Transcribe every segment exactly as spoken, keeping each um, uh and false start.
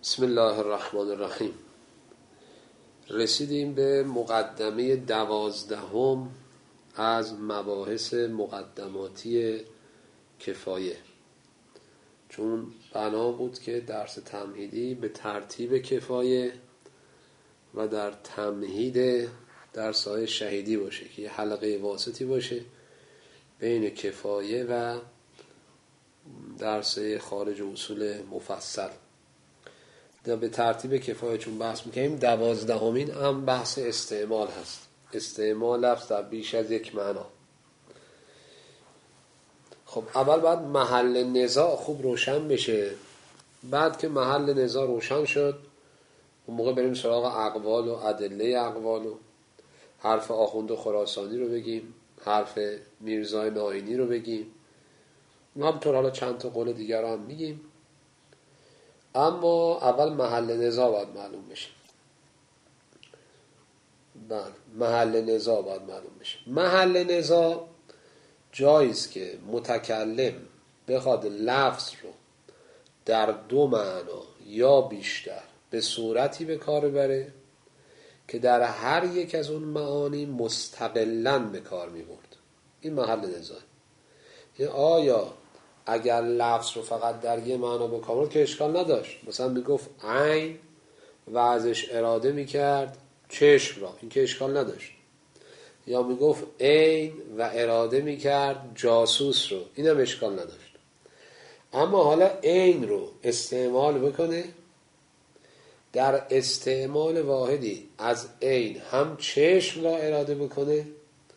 بسم الله الرحمن الرحیم. رسیدیم به مقدمه دوازدهم از مباحث مقدماتی کفایه، چون بنا بود که درس تمهیدی به ترتیب کفایه و در تمهید درس‌های شهیدی باشه که یه حلقه واسطی باشه بین کفایه و درس خارج اصول مفصل. به ترتیب کفایه چون بحث میکنیم، دوازدهمین هم بحث استعمال هست. استعمال لفظ در بیش از یک معنا. خب اول باید محل نزاع خوب روشن بشه. بعد که محل نزاع روشن شد، اون موقع بریم سراغ اقوال و ادله اقوال و حرف آخوند خراسانی رو بگیم، حرف میرزای ناینی رو بگیم، همطور حالا چند تا قول دیگر رو هم میگیم. اما اول محل نزاع باید معلوم بشه. بله، محل نزاع باید معلوم بشه. محل نزاع جاییست که متکلم بخواد لفظ رو در دو معنا یا بیشتر به صورتی به کار بره که در هر یک از اون معانی مستقلاً به کار می برد. این محل نزاع. یعنی آیا اگر لفظ رو فقط در یه معنا به کار برد که اشکال نداشت، مثلا میگفت عین و ازش اراده میکرد چشم را، این که اشکال نداشت، یا میگفت عین و اراده میکرد جاسوس رو، این هم اشکال نداشت. اما حالا عین رو استعمال بکنه، در استعمال واحدی از عین هم چشم را اراده بکنه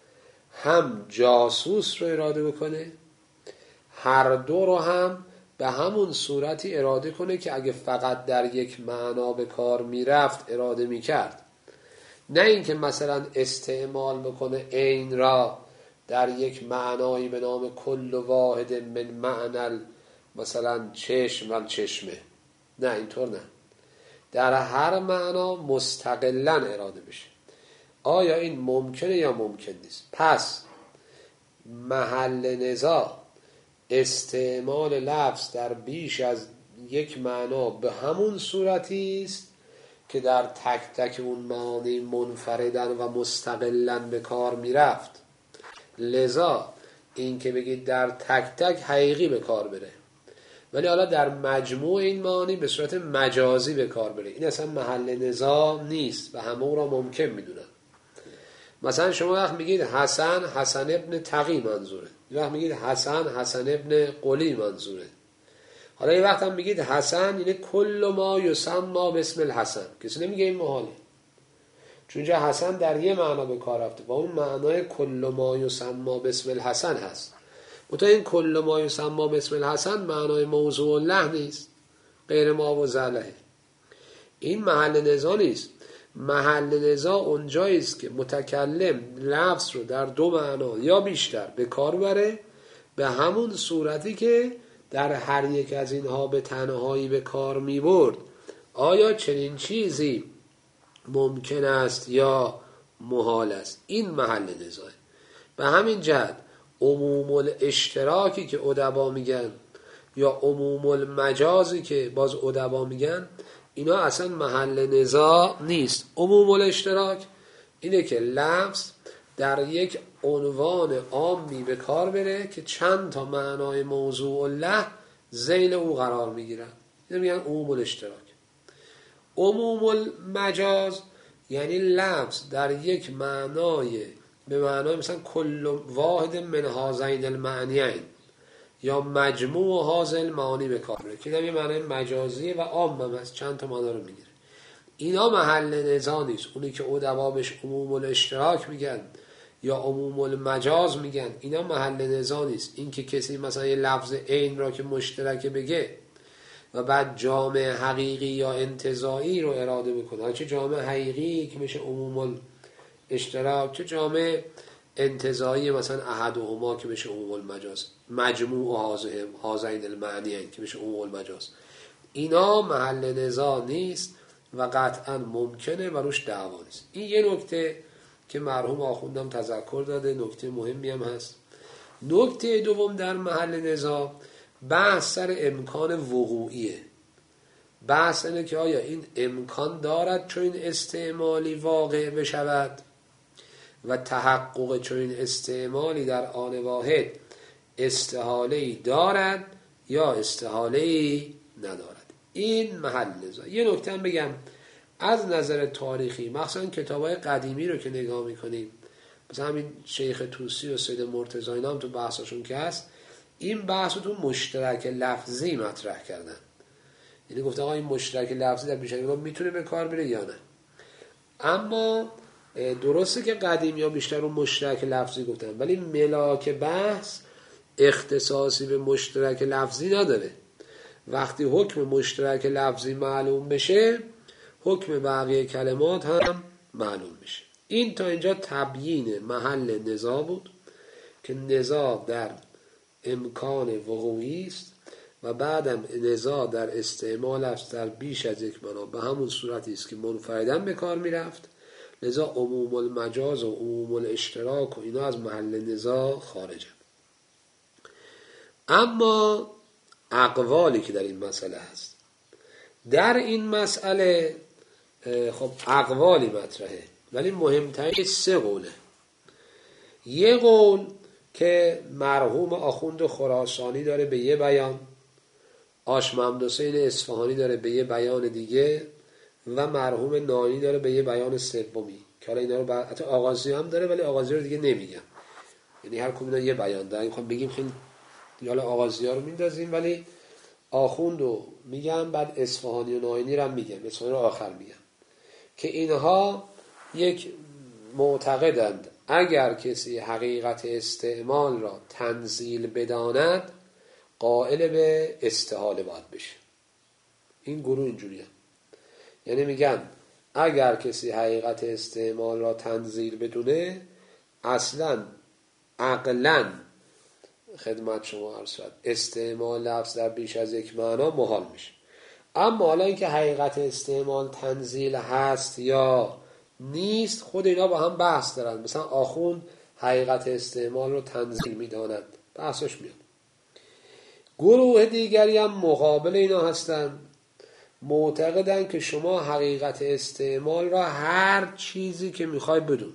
هم جاسوس رو اراده بکنه، هر دو رو هم به همون صورتی اراده کنه که اگه فقط در یک معنا به کار میرفت اراده میکرد. نه اینکه مثلا استعمال بکنه عین را در یک معنایی به نام کل واحد من معنی مثلا چشم و چشمه، نه اینطور نه، در هر معنا مستقلاً اراده بشه. آیا این ممکنه یا ممکن نیست؟ پس محل نزاع استعمال لفظ در بیش از یک معنا به همون صورتی است که در تک تک اون معانی منفردن و مستقلاً به کار میرفت. لذا این که بگید در تک تک حقیقی به کار بره، ولی حالا در مجموع این معانی به صورت مجازی به کار بره، این اصلا محل نزاع نیست و همه او را ممکن میدونن. مثلا شما وقت میگید حسن حسن ابن تقی منظوره، یه وقت میگید حسن حسن ابن قلی منظوره، حالا یه وقت هم میگید حسن یعنی کل ما یسمى باسم الحسن. کسی نمیگه این محاله، چون جا حسن در یه معنا به کار رفته و اون معنای کل ما یسمى باسم الحسن هست. منتها این کل ما یسمى باسم الحسن معنای موضوع له نیست، غیر ما و زله. این محل نزاع نیست. محل نزاع اونجاییست که متکلم لفظ رو در دو معنا یا بیشتر به کار بره به همون صورتی که در هر یک از اینها به تنهایی به کار می برد. آیا چنین چیزی ممکن است یا محال است؟ این محل نزاعه. به همین جهت عموم الاشتراکی که ادبا میگن یا عموم المجازی که باز ادبا میگن، اینا اصلا محل نزاع نیست. عموم الاشتراک اینه که لفظ در یک عنوان عامی به کار بره که چند تا معنای موضوع له ذیل او قرار میگیرن، اینو میگن عموم الاشتراک. عموم المجاز یعنی لفظ در یک معنای به معنای مثلا کل واحد من هذین المعنیین یا مجموع هذین معانی به کار بره، که این معنای مجازی و عام هم هست، چند تا معنا رو میگیره. اینا محل نزاع نیست. اونی که ادبا بهش عموم الاشتراک میگن یا عموم المجاز میگن، اینا محل نزاع نیست. این که کسی مثلا یه لفظ عین را که مشترک بگه و بعد جامع حقیقی یا انتزاعی رو اراده بکنه، چه جامع حقیقی که میشه عموم الاشتراک، چه جامع انتزاعی مثلا احدهما که میشه عموم المجاز، مجموع هذین المعنیین که میشه عموم المجاز، اینا محل نزاع نیست و قطعا ممکنه و روش دعوا نیست. این یه نکته که مرحوم آخوندم تذکر داده، نکته مهمی هم هست. نکته دوم در محل نزاع بحث سر امکان وقوعیه. بحث اینه که آیا این امکان دارد چون این استعمالی واقع بشود و تحقق چون این استعمالی در آن واحد استحاله‌ای دارد یا استحاله‌ای ندارد. این محل نزاع. یه نکته هم بگم، از نظر تاریخی مخصوصا کتاب‌های قدیمی رو که نگاه می‌کنیم، مثلا همین شیخ طوسی و سید مرتضی اینا هم تو بحثاشون که هست، این بحث رو تو مشترک لفظی مطرح کردن. یعنی گفته آقا این مشترک لفظی در بیشتر کتاب میتونه به کار بره یا نه. اما درسته که قدیمی ها بیشتر رو مشترک لفظی گفتن، ولی ملاک بحث اختصاصی به مشترک لفظی نداره. وقتی حکم مشترک لفظی معلوم بشه، حکم بقیه کلمات هم معلوم میشه. این تا اینجا تبیین محل نزاع بود که نزاع در امکان وقوعی است و بعدم نزاع در استعمال است در بیش از یک معنا، به همون صورتی است که منفرداً به کار میرفت. لذا عموم المجاز و عموم الاشتراک و اینا از محل نزاع خارجه. اما اقوالی که در این مسئله هست، در این مسئله خب اقوالی مطرحه، ولی مهمترین سه قوله. یه قول که مرحوم آخوند خراسانی داره به یه بیان، آش محمد حسین اصفهانی داره به یه بیان دیگه و مرحوم نانی داره به یه بیان سومی که حالا اینا رو بعد حتی آغازی هم داره ولی آغازی رو دیگه نمیگم، یعنی هر کدوم یه بیان داره. میخوام بگیم خیلی حالا آغازی ها رو میندازیم ولی آخوند رو میگم، بعد اصفهانی و ناینی رو هم میگم، اصفهانی رو آخر میگم، که اینها یک معتقدند اگر کسی حقیقت استعمال را تنزیل بداند قائل به استحاله باید بشه. این گروه اینجوریه، یعنی میگن اگر کسی حقیقت استعمال را تنزیل بدونه اصلا عقلا خدمت شما عرض شد استعمال لفظ در بیش از یک معنا محال میشه. اما حالا اینکه حقیقت استعمال تنزیل هست یا نیست، خود اینا با هم بحث دارن. مثلا آخوند حقیقت استعمال رو تنزیل میداند، بحثش میاد. گروه دیگری هم مقابل اینا هستن، معتقدن که شما حقیقت استعمال را هر چیزی که میخوای بدون،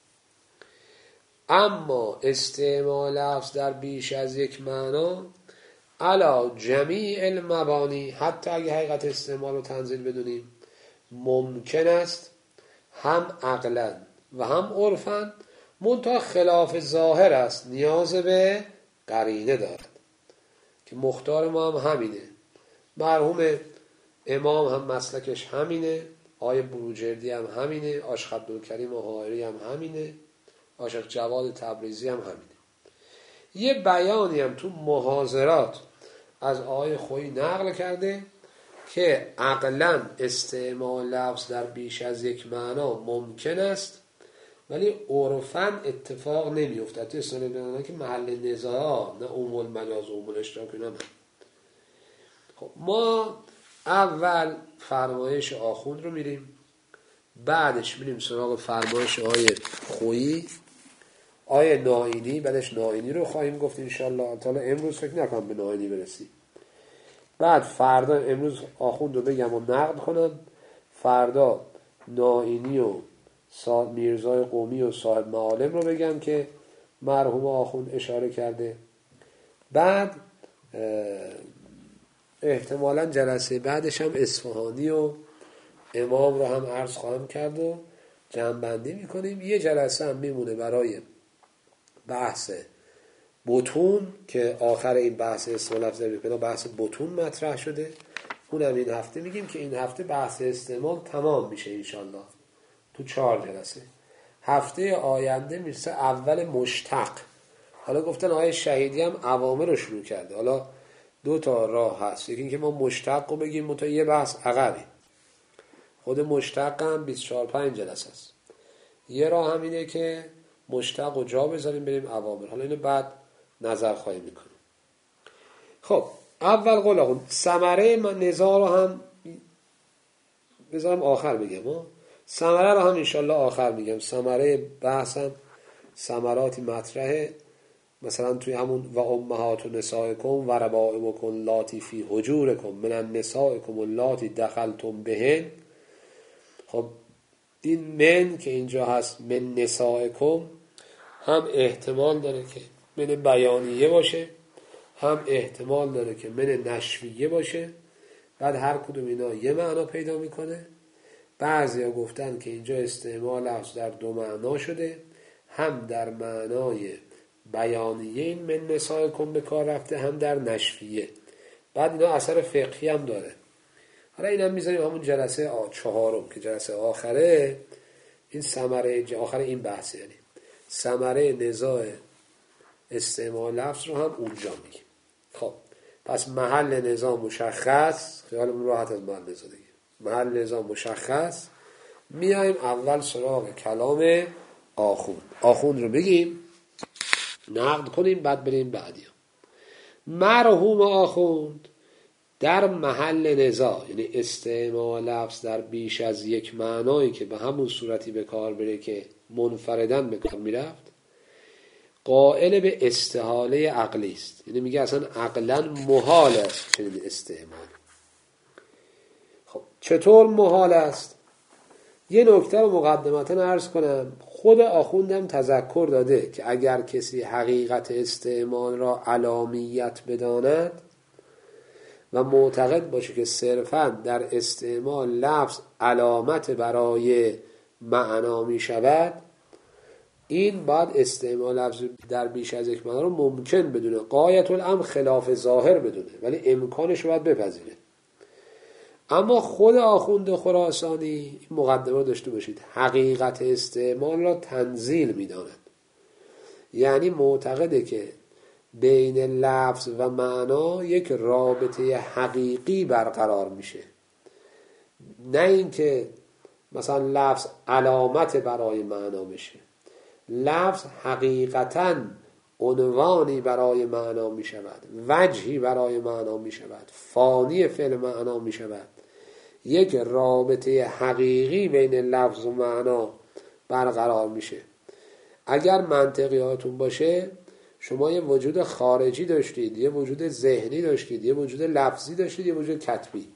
اما استعمال لفظ در بیش از یک معنا علا جمیع المبانی، حتی اگه حقیقت استعمال رو تنزیل بدونیم، ممکن است هم عقلا و هم عرفا، منتها خلاف ظاهر است، نیاز به قرینه دارد که مختار ما هم همینه. مرحوم امام هم مسلکش همینه، آیه بروجردی هم همینه، عاشق عبدالکریم و حائری هم همینه، عاشق جواد تبریزی هم همینه. یه بیانی هم تو محاضرات از آیه خویی نقل کرده که عقلاً استعمال لفظ در بیش از یک معنا ممکن است ولی عرفاً اتفاق نمی‌افتد. تو اصطلاح بدانه که محل نزاع نه عموم المجاز و عموم الاشتراک اینا نه. خب ما اول فرمایش آخوند رو میریم، بعدش میریم سراغ فرمایش آیه خویی، آیه ناینی، بعدش ناینی رو خواهیم گفت انشالله. تا امروز فکر نکنم به ناینی برسیم. بعد فردا امروز آخوند رو بگم و نقد کنم، فردا ناینی و میرزای قومی و صاحب معالم رو بگم که مرحوم آخوند اشاره کرده. بعد احتمالاً جلسه بعدش هم اصفهانی و امام رو هم عرض خواهم کرد و جمع‌بندی میکنیم. یه جلسه هم میمونه برای بحث بطون که آخر این بحث اسم لفظ بکنه بحث بطون مطرح شده، اونم این هفته میگیم که این هفته بحث استعمال تمام میشه انشالله تو چهار جلسه. هفته آینده میرسه اول مشتق. حالا گفتن آیه شهیدی هم عوامر رو شروع کرده، حالا دو تا راه هست، یکی اینکه ما مشتق رو بگیم متا یه بحث عقبی، خود مشتق هم بیست و چهار پنج جلسه است. یه راه هم اینه که مشتق و جا بذاریم بریم عوامر، حالا اینو بعد نظر خواهی میکنیم. خب اول قول آخوند ثمره من نزاع رو هم بذارم آخر بگم، ها ثمره رو هم انشالله آخر میگم. ثمره بحثم ثمراتی مطرحه مثلا توی همون و امهات نسائکم و ربائبکم لاتی فی حجورکم من النسائکم اللاتی دخلتم بهن. خب این من که اینجا هست من نسائکم هم احتمال داره که من بیانیه باشه، هم احتمال داره که من نشویه باشه. بعد هر کدوم اینا یه معنا پیدا میکنه. بعضیا گفتن که اینجا استعمال لفظ در دو معنا شده، هم در معنای بیانیه این من نسائکم به کار رفته، هم در نشویه. بعد اینا اثر فقهی هم داره. حالا اینم میذاریم همون جلسه چهارم که جلسه آخره، این ثمره آخر این بحث، یعنی ثمره نزاع استعمال لفظ رو هم اونجا میگیم. خب پس محل نزاع مشخص، خیالمون راحت از محل نزاع دیگه. محل نزاع مشخص، میایم اول سراغ کلام آخوند. آخوند رو بگیم، نقد کنیم، بعد بریم بعدی. مرحوم آخوند در محل نزاع، یعنی استعمال لفظ در بیش از یک معنایی که به همون صورتی به کار بره که منفردن به کار میرفت، قائل به استحاله عقلی است. یعنی میگه اصلا عقلا محال است چنین استعمال. خب چطور محال است؟ یه نکته رو مقدمتا عرض کنم. خود آخوندم تذکر داده که اگر کسی حقیقت استعمال را علامیت بداند و معتقد باشه که صرفاً در استعمال لفظ علامت برای معنا می شود، این بعد استعمال لفظ در بیش از یک معنا رو ممکن بدونه، غایت الامر خلاف ظاهر بدونه، ولی امکانش رو باید بپذیره. اما خود آخوند خراسانی این مقدمه داشته باشید، حقیقت استعمال را تنزیل می داند. یعنی معتقده که بین لفظ و معنا یک رابطه حقیقی برقرار میشه، نه اینکه مثلا لفظ علامت برای معنا بشه. لفظ حقیقتاً عنوانی برای معنا می شود، وجهی برای معنا می شود، فانی فعل معنا می شود. یک رابطه حقیقی بین لفظ و معنا برقرار میشه. اگر منطقی هاتون باشه، شما یه وجود خارجی داشتید، یه وجود ذهنی داشتید، یه وجود لفظی داشتید، یه وجود کتبی.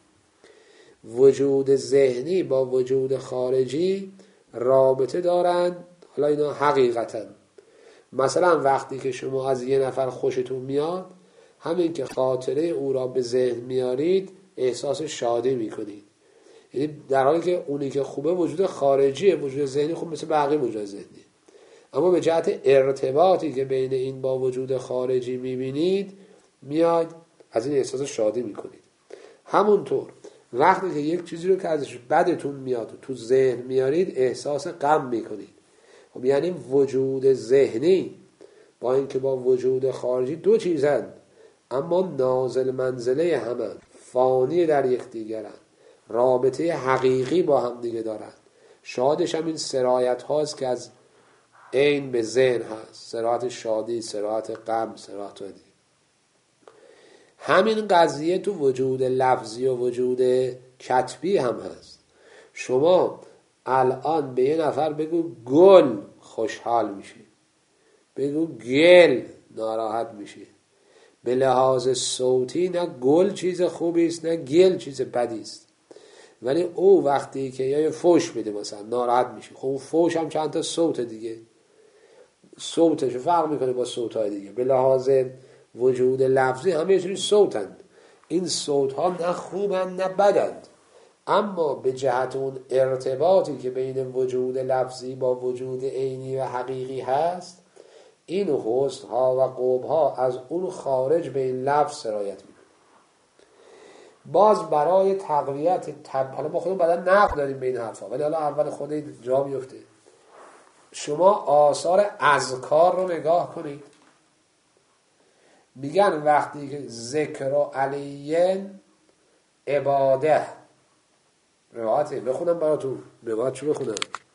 وجود ذهنی با وجود خارجی رابطه دارن. حالا اینا حقیقتاً، مثلا وقتی که شما از یه نفر خوشتون میاد، همین که خاطره او را به ذهن میارید احساس شادی میکنید. یعنی در حالی که اونی که خوبه وجود خارجیه، وجود ذهنی خوب مثل بقیه وجود ذهنی، اما به جهت ارتباطی که بین این با وجود خارجی میبینید میاد از این احساس شادی میکنید. همونطور وقتی که یک چیزی رو که ازش بدتون میاد و تو ذهن میارید احساس غم میکنید. خب یعنی وجود ذهنی با اینکه با وجود خارجی دو چیزن، اما نازل منزله همن، فانی در یک دیگرن، رابطه حقیقی با هم دیگه دارن. شادش هم این سرایت هاست که از عین به ذهن هست، سرایت شادی، سرایت غم، سرایت دیگه. همین قضیه تو وجود لفظی و وجود کتبی هم هست. شما الان به یه نفر بگو گل خوشحال میشی، بگو گل ناراحت میشی. به لحاظ صوتی نه گل چیز خوبی است نه گل چیز بدی است، ولی او وقتی که یا فوش بده مثلا ناراحت میشه. خب فوش هم چند تا صوت دیگه، صوتش فرق میکنه با صوت‌های دیگه. به لحاظ وجود لفظی همه یه جوری صوتند. این صوت‌ها نه خوبند نه بدند، اما به جهت اون ارتباطی که بین وجود لفظی با وجود عینی و حقیقی هست، این حسن‌ها و قبح‌ها از اون خارج به این لفظ سرایت میکنه. باز برای تقویت تب... حالا ما خودمون بعدا نقد داریم به این حرفا، ولی حالا اول خود جا میفته. شما آثار اذکار رو نگاه کنید، میگن وقتی که ذکر علیین عباده، روایته بخونم براتون، روایت چو بخونم؟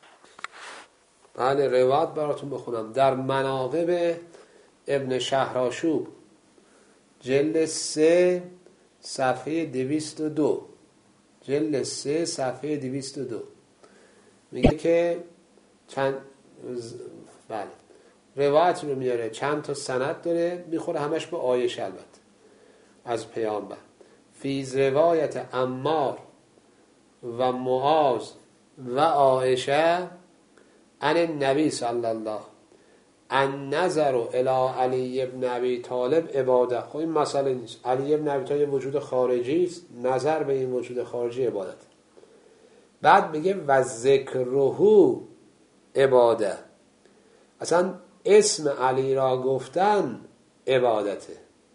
بله روایت براتون بخونم. در مناقب ابن شهرآشوب جلد سه صفحه دویست و دو، جلد سه صفحه دویست و دو میگه که چند بله روایت رو میاره، چند تا سند داره، میخوره همش به عایشه البته از پیامبر. فیز روایت عمار و معاذ و عایشه عن النبی صلی الله ان نظر الی علی ابن ابی طالب عباده. خب این مسئله نیست، علی ابن ابی طالب وجود خارجی است، نظر به این وجود خارجی عبادت. بعد میگه و ذکره عباده، اصلا اسم علی را گفتن عبادته،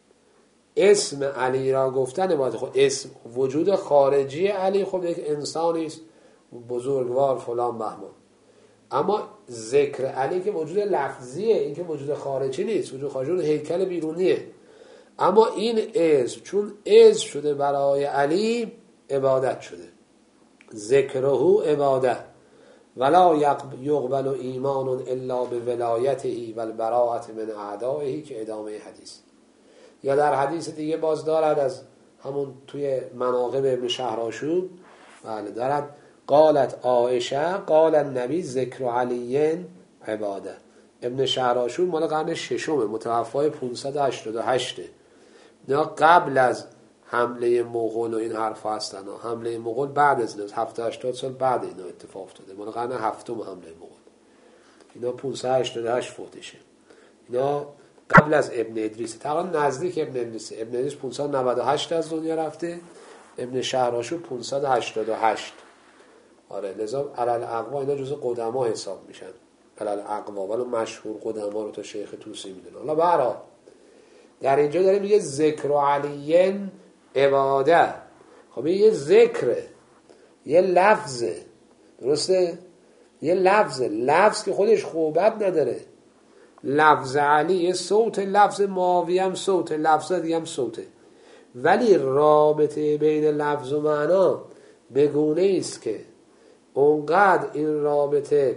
اسم علی را گفتن عبادته. خب اسم وجود خارجی علی، خب یک انسانی است بزرگوار فلان بهمان، اما ذکر علی که وجود لفظیه، این که وجود خارجی نیست، وجود خارجی وجود هیکل بیرونیه. اما این اسم چون اسم شده برای علی عبادت شده، ذکره عباده ولا یقبل ایمان الا بولایته و البراءة من اعدائه که ادامه حدیث. یا در حدیث دیگه باز دارد از همون توی مناقب ابن شهرآشوب، بله دارد قالت عایشه قال النبی ذکر علی عباده. ابن شهرآشوب مال قرن ششم، متوفای پانصد و هشتاد و هشت. نه قبل از حمله مغول و این حرف هستن، حمله مغول بعد از این هفتاد هشتاد سال بعد اینا اتفاق افتاده، مال قرن هفتم حمله مغول. اینا پانصد و هشتاد و هشت فوتشه، اینا قبل از ابن ادریس، تقریبا نزدیک ابن ادریس. ابن ادریس پانصد و نود و هشت از دنیا رفته، ابن شهرآشوب پانصد و هشتاد و هشت. آره لذا علل اقوا اینا جزء قدما حساب میشن، علل اقوا، ولی مشهور قدما رو تا شیخ طوسی میدونه. حالا برای در اینجا داره میگه ذکر علی عباده. خب این یه ذکره، یه لفظه، درسته؟ یه لفظه، لفظ که خودش خوبت نداره. لفظ علی یه صوت، لفظ معاوی هم صوت، لفظ دیگه هم صوته، ولی رابطه بین لفظ و معنا بگونه است که اونقدر این رابطه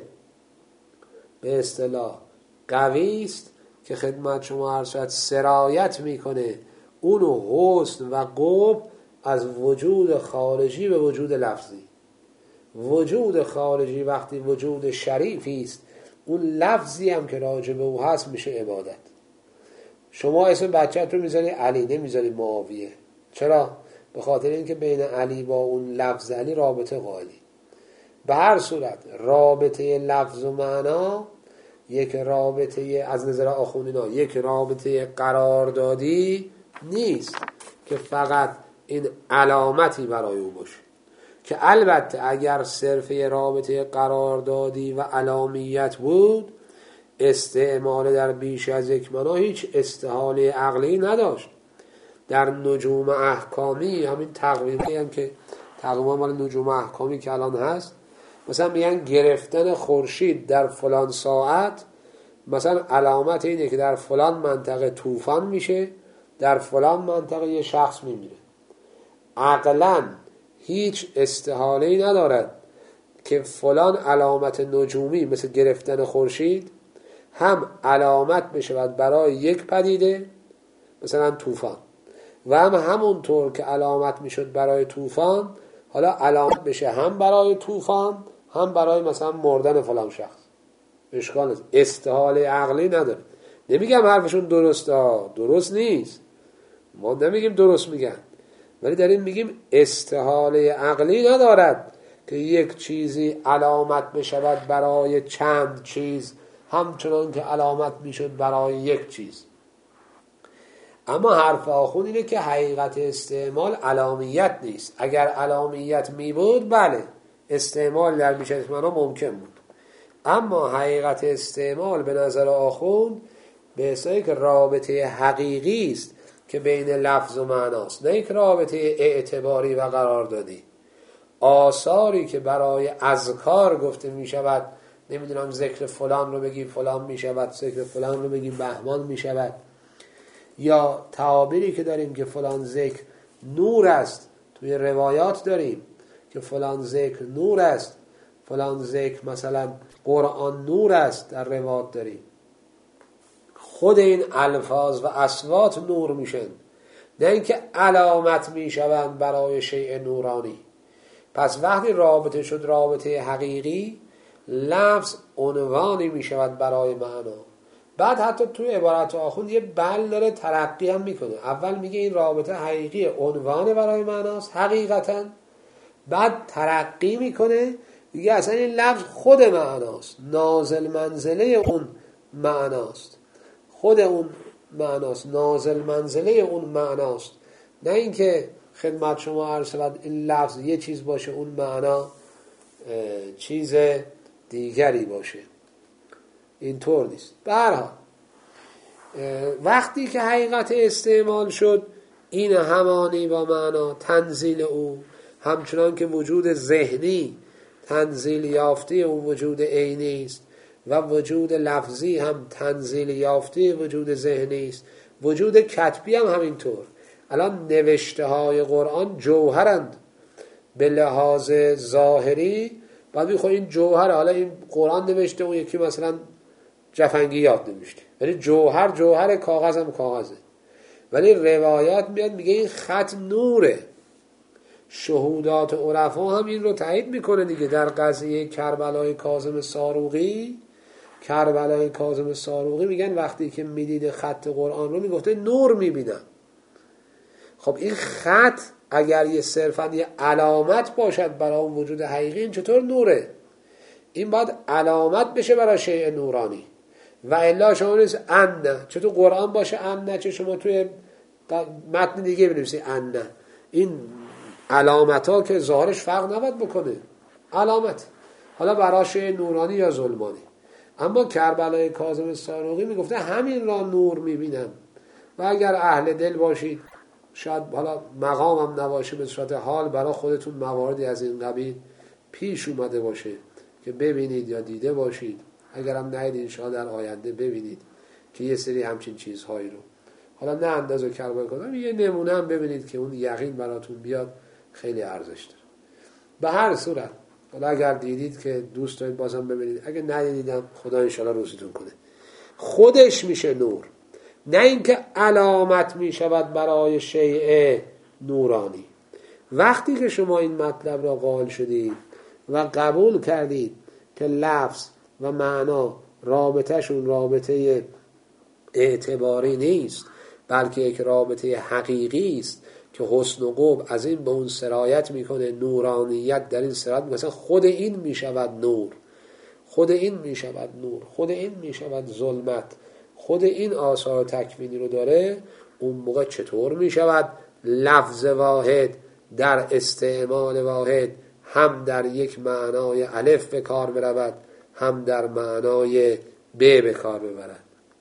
به اصطلاح قوی است که خدمت شما عرض شد سرایت میکنه اونو حسن و قبح از وجود خارجی به وجود لفظی. وجود خارجی وقتی وجود شریفی است، اون لفظی هم که راجع به او هست میشه عبادت. شما اسم بچه‌ت رو میذاری علی، نمیذاری معاویه. چرا؟ به خاطر اینکه بین علی با اون لفظ علی رابطه قائلی. به هر صورت رابطه لفظ و معنا یک رابطه از نظر آخوندینا یک رابطه قراردادی نیست که فقط این علامتی برای او باشه، که البته اگر صرف رابطه قراردادی و علامیت بود، استعمال در بیش از یک معنا هیچ استحاله عقلی نداشت. در نجوم احکامی، همین تقویمی هم که تقویم مال نجوم احکامی که الان هست، مثلا میگن گرفتن خورشید در فلان ساعت مثلا علامت اینه که در فلان منطقه طوفان میشه، در فلان منطقه یه شخص میمیره. عقلاً هیچ استحاله‌ای ندارد که فلان علامت نجومی مثل گرفتن خورشید هم علامت بشه برای یک پدیده مثلا طوفان، و هم همونطور که علامت میشد برای طوفان حالا علامت بشه هم برای طوفان هم برای مثلا مردن فلان شخص. اشکال نیست، استحاله عقلی نداره. نمیگم حرفشون درسته، درست نیست، ما نمیگیم درست میگن، ولی داریم میگیم استحاله عقلی ندارد که یک چیزی علامت بشود برای چند چیز همچنان که علامت میشد برای یک چیز. اما حرف آخون اینه که حقیقت استعمال علامیت نیست. اگر علامیت می بود بله استعمال در بیش از معنا ممکن بود، اما حقیقت استعمال به نظر آخوند به حسابی که رابطه حقیقی است که بین لفظ و معناست، نه یک رابطه اعتباری و قراردادی. آثاری که برای اذکار گفته می شود، نمیدونم ذکر فلان رو بگیم فلان می شود، ذکر فلان رو بگیم بهمان می شود، یا تعابیری که داریم که فلان ذکر نور است، توی روایات داریم که فلان ذکر نور است، فلان ذکر مثلا قرآن نور است، در روایات داریم. خود این الفاظ و اصوات نور میشن، نه اینکه علامت میشوند برای شیء نورانی. پس وقتی رابطه شد رابطه حقیقی، لفظ عنوانی میشود برای معنا، بعد حتی توی عبارت آخوند یه بل داره ترقی هم میکنه. اول میگه این رابطه حقیقی عنوان برای معناست حقیقتا، بعد ترقی میکنه میگه اصلا این لفظ خود معناست، نازل منزله اون معناست، خود اون معناست، نازل منزله اون معناست. نه اینکه خدمت شما عرض شود این لفظ یه چیز باشه اون معنا چیز دیگری باشه، اینطور نیست. به هر حال وقتی که حقیقت استعمال شد این همانی با معنا تنزیل او، همچنان که وجود ذهنی تنزیل یافته اون وجود عینی است و وجود لفظی هم تنزیل یافته وجود ذهنی است، وجود کتبی هم همینطور. الان نوشته های قرآن جوهرند به لحاظ ظاهری، بعد میخواه این جوهر، حالا این قرآن نوشته اون یکی مثلا جفنگیات نوشته، ولی جوهر جوهر، کاغذ هم کاغذه. ولی روایات میاد میگه این خط نوره. شهودات عرفا هم این رو تایید میکنه دیگه. در قضیه کربلای کاظم ساروقی، کربلای کاظم ساروقی میگن وقتی که میدید خط قرآن رو میگفته نور میبینم. خب این خط اگر یه صرفا یه علامت باشد برای اون وجود حقیقی، این چطور نوره؟ این باید علامت بشه برای شیء نورانی و الا شما نیست ان، چطور قرآن باشه ان، چه شما توی متن دیگه بنویسی ان. این علامت ها که ظاهرش فرق نباید بکنه، علامت حالا برای شیء نورانی یا ظلمانی. اما کربلای کاظم ساروقی میگفته همین را نور میبینم. و اگر اهل دل باشید، شاید حالا مقامم نباشه، به صورت حال برای خودتون مواردی از این قبیل پیش اومده باشه که ببینید یا دیده باشید، اگرم ندید انشاءالله در آینده ببینید که یه سری همچین چیزهایی رو، حالا نه اندازه کربلای کاظم، یه نمونه هم ببینید که اون یقین براتون بیاد، خیلی ارزش داره. به هر صورت حالا اگر دیدید که دوست دارید بازم ببینید، اگر ندیدیدم خدا انشاءالله روزتون کنه. خودش میشه نور، نه اینکه علامت میشود برای شیء نورانی. وقتی که شما این مطلب را قائل شدید و قبول کردید که لفظ و معنا رابطهشون رابطه اعتباری نیست، بلکه یک رابطه حقیقی است که حسن و قبح از این به اون سرایت میکنه، نورانیت در این سرایت میکنه، خود این میشود نور، خود این میشود نور، خود این میشود ظلمت، خود این آثار تکوینی رو داره. اون موقع چطور میشود لفظ واحد در استعمال واحد هم در یک معنای الف به کار برود، هم در معنای ب به کار ببرد؟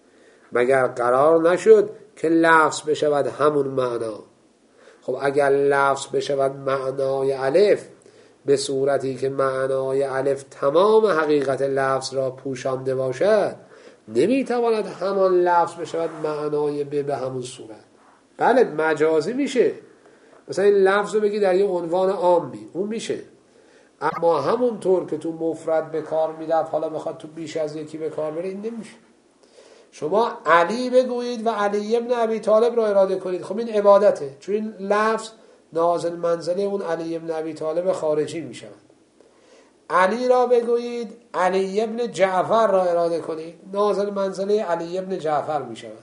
مگر قرار نشد که لفظ بشود همون معنا؟ خب اگر لفظ بشود معنای الف به صورتی که معنای الف تمام حقیقت لفظ را پوشانده باشد، نمیتواند همان لفظ بشود معنای ب به همون صورت. بله مجازی میشه، مثلا این لفظ رو بگی در یه عنوان عامی، اون میشه، اما همونطور که تو مفرد به کار میرفت حالا بخواد تو بیش از یکی به کار بره، این نمیشه. شما علی بگویید و علی ابن ابی طالب را اراده کنید، خب این عبادته، چون این لفظ نازل منزله اون علی ابن ابی طالب خارجی میشود. علی را بگویید علی ابن جعفر را اراده کنید، نازل منزله علی ابن جعفر میشود.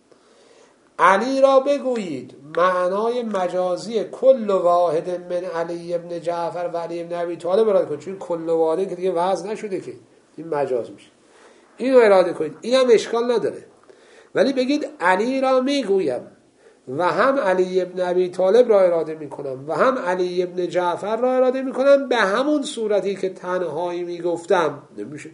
علی را بگویید معنای مجازی کل واحد من علی ابن جعفر و علی ابن ابی طالب اراده کنید، چون کل واحد که دیگه وضع نشده که این مجاز میشه، اینو اراده کنید، این هم اشکال نداره. ولی بگید علی را میگویم و هم علی ابن ابی طالب را اراده میکنم و هم علی ابن جعفر را اراده میکنم به همون صورتی که تنهایی میگفتم، نمیشه.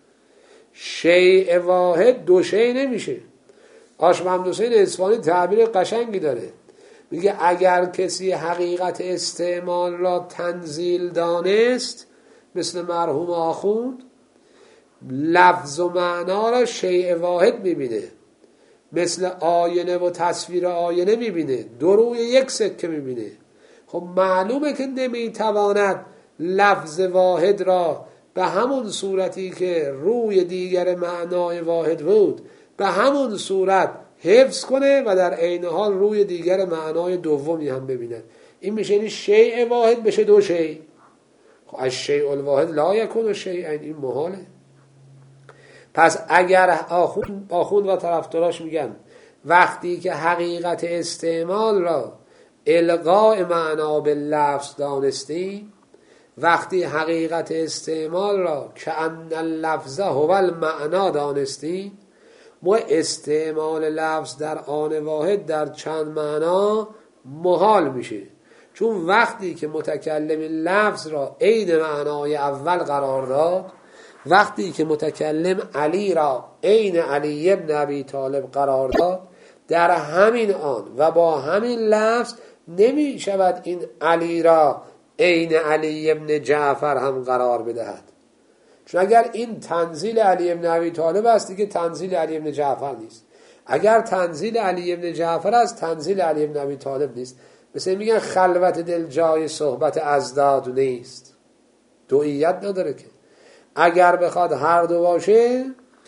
شیء واحد دو شیء نمیشه. آش محمد حسین اصفهانی تعبیر قشنگی داره، میگه اگر کسی حقیقت استعمال را تنزیل دانست، مثل مرحوم آخوند، لفظ و معنا را شیء واحد میبینه، مثل آینه و تصویر آینه میبینه، دو روی یک سکه میبینه. خب معلومه که نمیتواند لفظ واحد را به همون صورتی که روی دیگر معنای واحد بود به همون صورت حفظ کنه و در عین حال روی دیگر معنای دومی هم ببیند. این میشه این شیء واحد بشه دو شیء. خب از شیء الواحد لا یکون شیئا، این محاله. پس اگر آخوند, آخوند و طرفداراش میگن وقتی که حقیقت استعمال را الغاء معنا به لفظ دانستیم، وقتی حقیقت استعمال را کأن اللفظ هو المعنا دانستیم، ما استعمال لفظ در آن واحد در چند معنا محال میشه. چون وقتی که متکلم لفظ را عین معنای اول قرار داد، وقتی که متکلم علی را عین علی ابن ابی طالب قرار داد، در همین آن و با همین لفظ نمی شود این علی را عین علی ابن جعفر هم قرار بدهد. چون اگر این تنزیل علی ابن ابی طالب است دیگه تنزیل علی ابن جعفر نیست، اگر تنزیل علی ابن جعفر است تنزیل علی ابن ابی طالب نیست. مثل میگن خلوت دل جای صحبت ازداد نیست، دوئیت نداره که. اگر بخواد هر دو باشه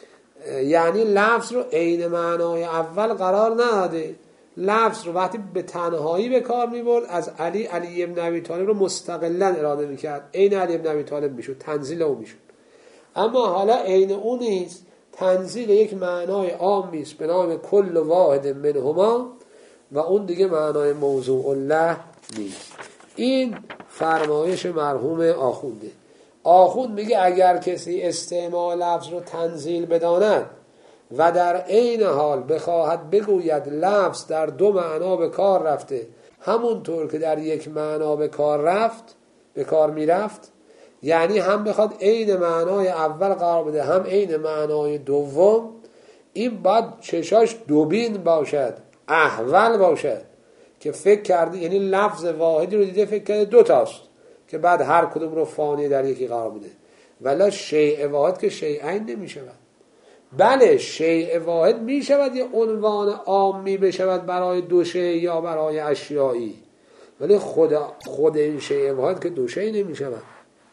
یعنی لفظ رو عین معنای اول قرار نداده، لفظ رو وقتی به تنهایی به کار میبرد از علی علی ابن ابی طالب رو مستقلا اراده میکرد، عین علی ابن ابی طالب میشد، تنزیل او میشد. اما حالا عین اون نیست، تنزیل یک معنای عامی است به نام کل واحد منهما و اون دیگه معنای موضوع الله نیست. این فرمایش مرحوم آخونده. آخوند میگه اگر کسی استعمال لفظ رو تنزیل بداند و در عین حال بخواهد بگوید لفظ در دو معنا به کار رفته همونطور که در یک معنا به کار رفت به کار میرفت، یعنی هم بخواد عین معنای اول قرار بده هم عین معنای دوم، این باید چشاش دوبین باشد، احول باشد که فکر کرده یعنی لفظ واحدی رو دیده فکر کرده دو تاست که بعد هر کدوم رو فانی در یکی قرار بده. ولی شیء واحد که شیئین نمی شود. بله شیء واحد می شود یه عنوان عامی بشود برای دو شیء یا برای اشیایی، ولی خود خود این شیء واحد که دو شیء نمی شود.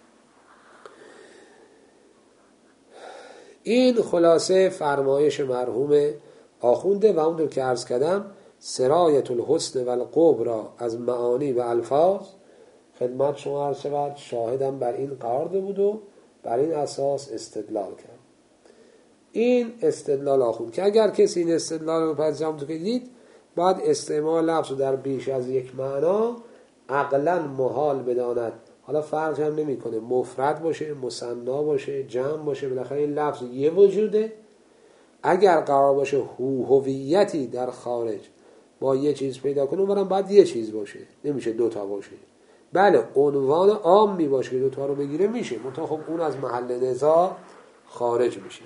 این خلاصه فرمایش مرحوم آخونده و اونطور که عرض کردم سرایت الحسن و القبرى از معانی و الفاظ خدمت شما عرض شود، شاهدم بر این قرار داده بود و بر این اساس استدلال کرد. این استدلال آخوند که اگر کسی این استدلال رو پذیرفت همونطور که دید باید استعمال لفظ در بیش از یک معنا عقلا محال بداند. حالا فرق هم نمی کنه مفرد باشه، مثنا باشه، جمع باشه، بالاخره این لفظ یه وجوده. اگر قرار باشه هو هویتی در خارج با یه چیز پیدا کنه اونم باید یه چیز باشه، نمیشه دوتا باشه. بله عنوان عام می باشه که دوتا رو بگیره میشه، منتها خب اون از محل نزاع خارج میشه.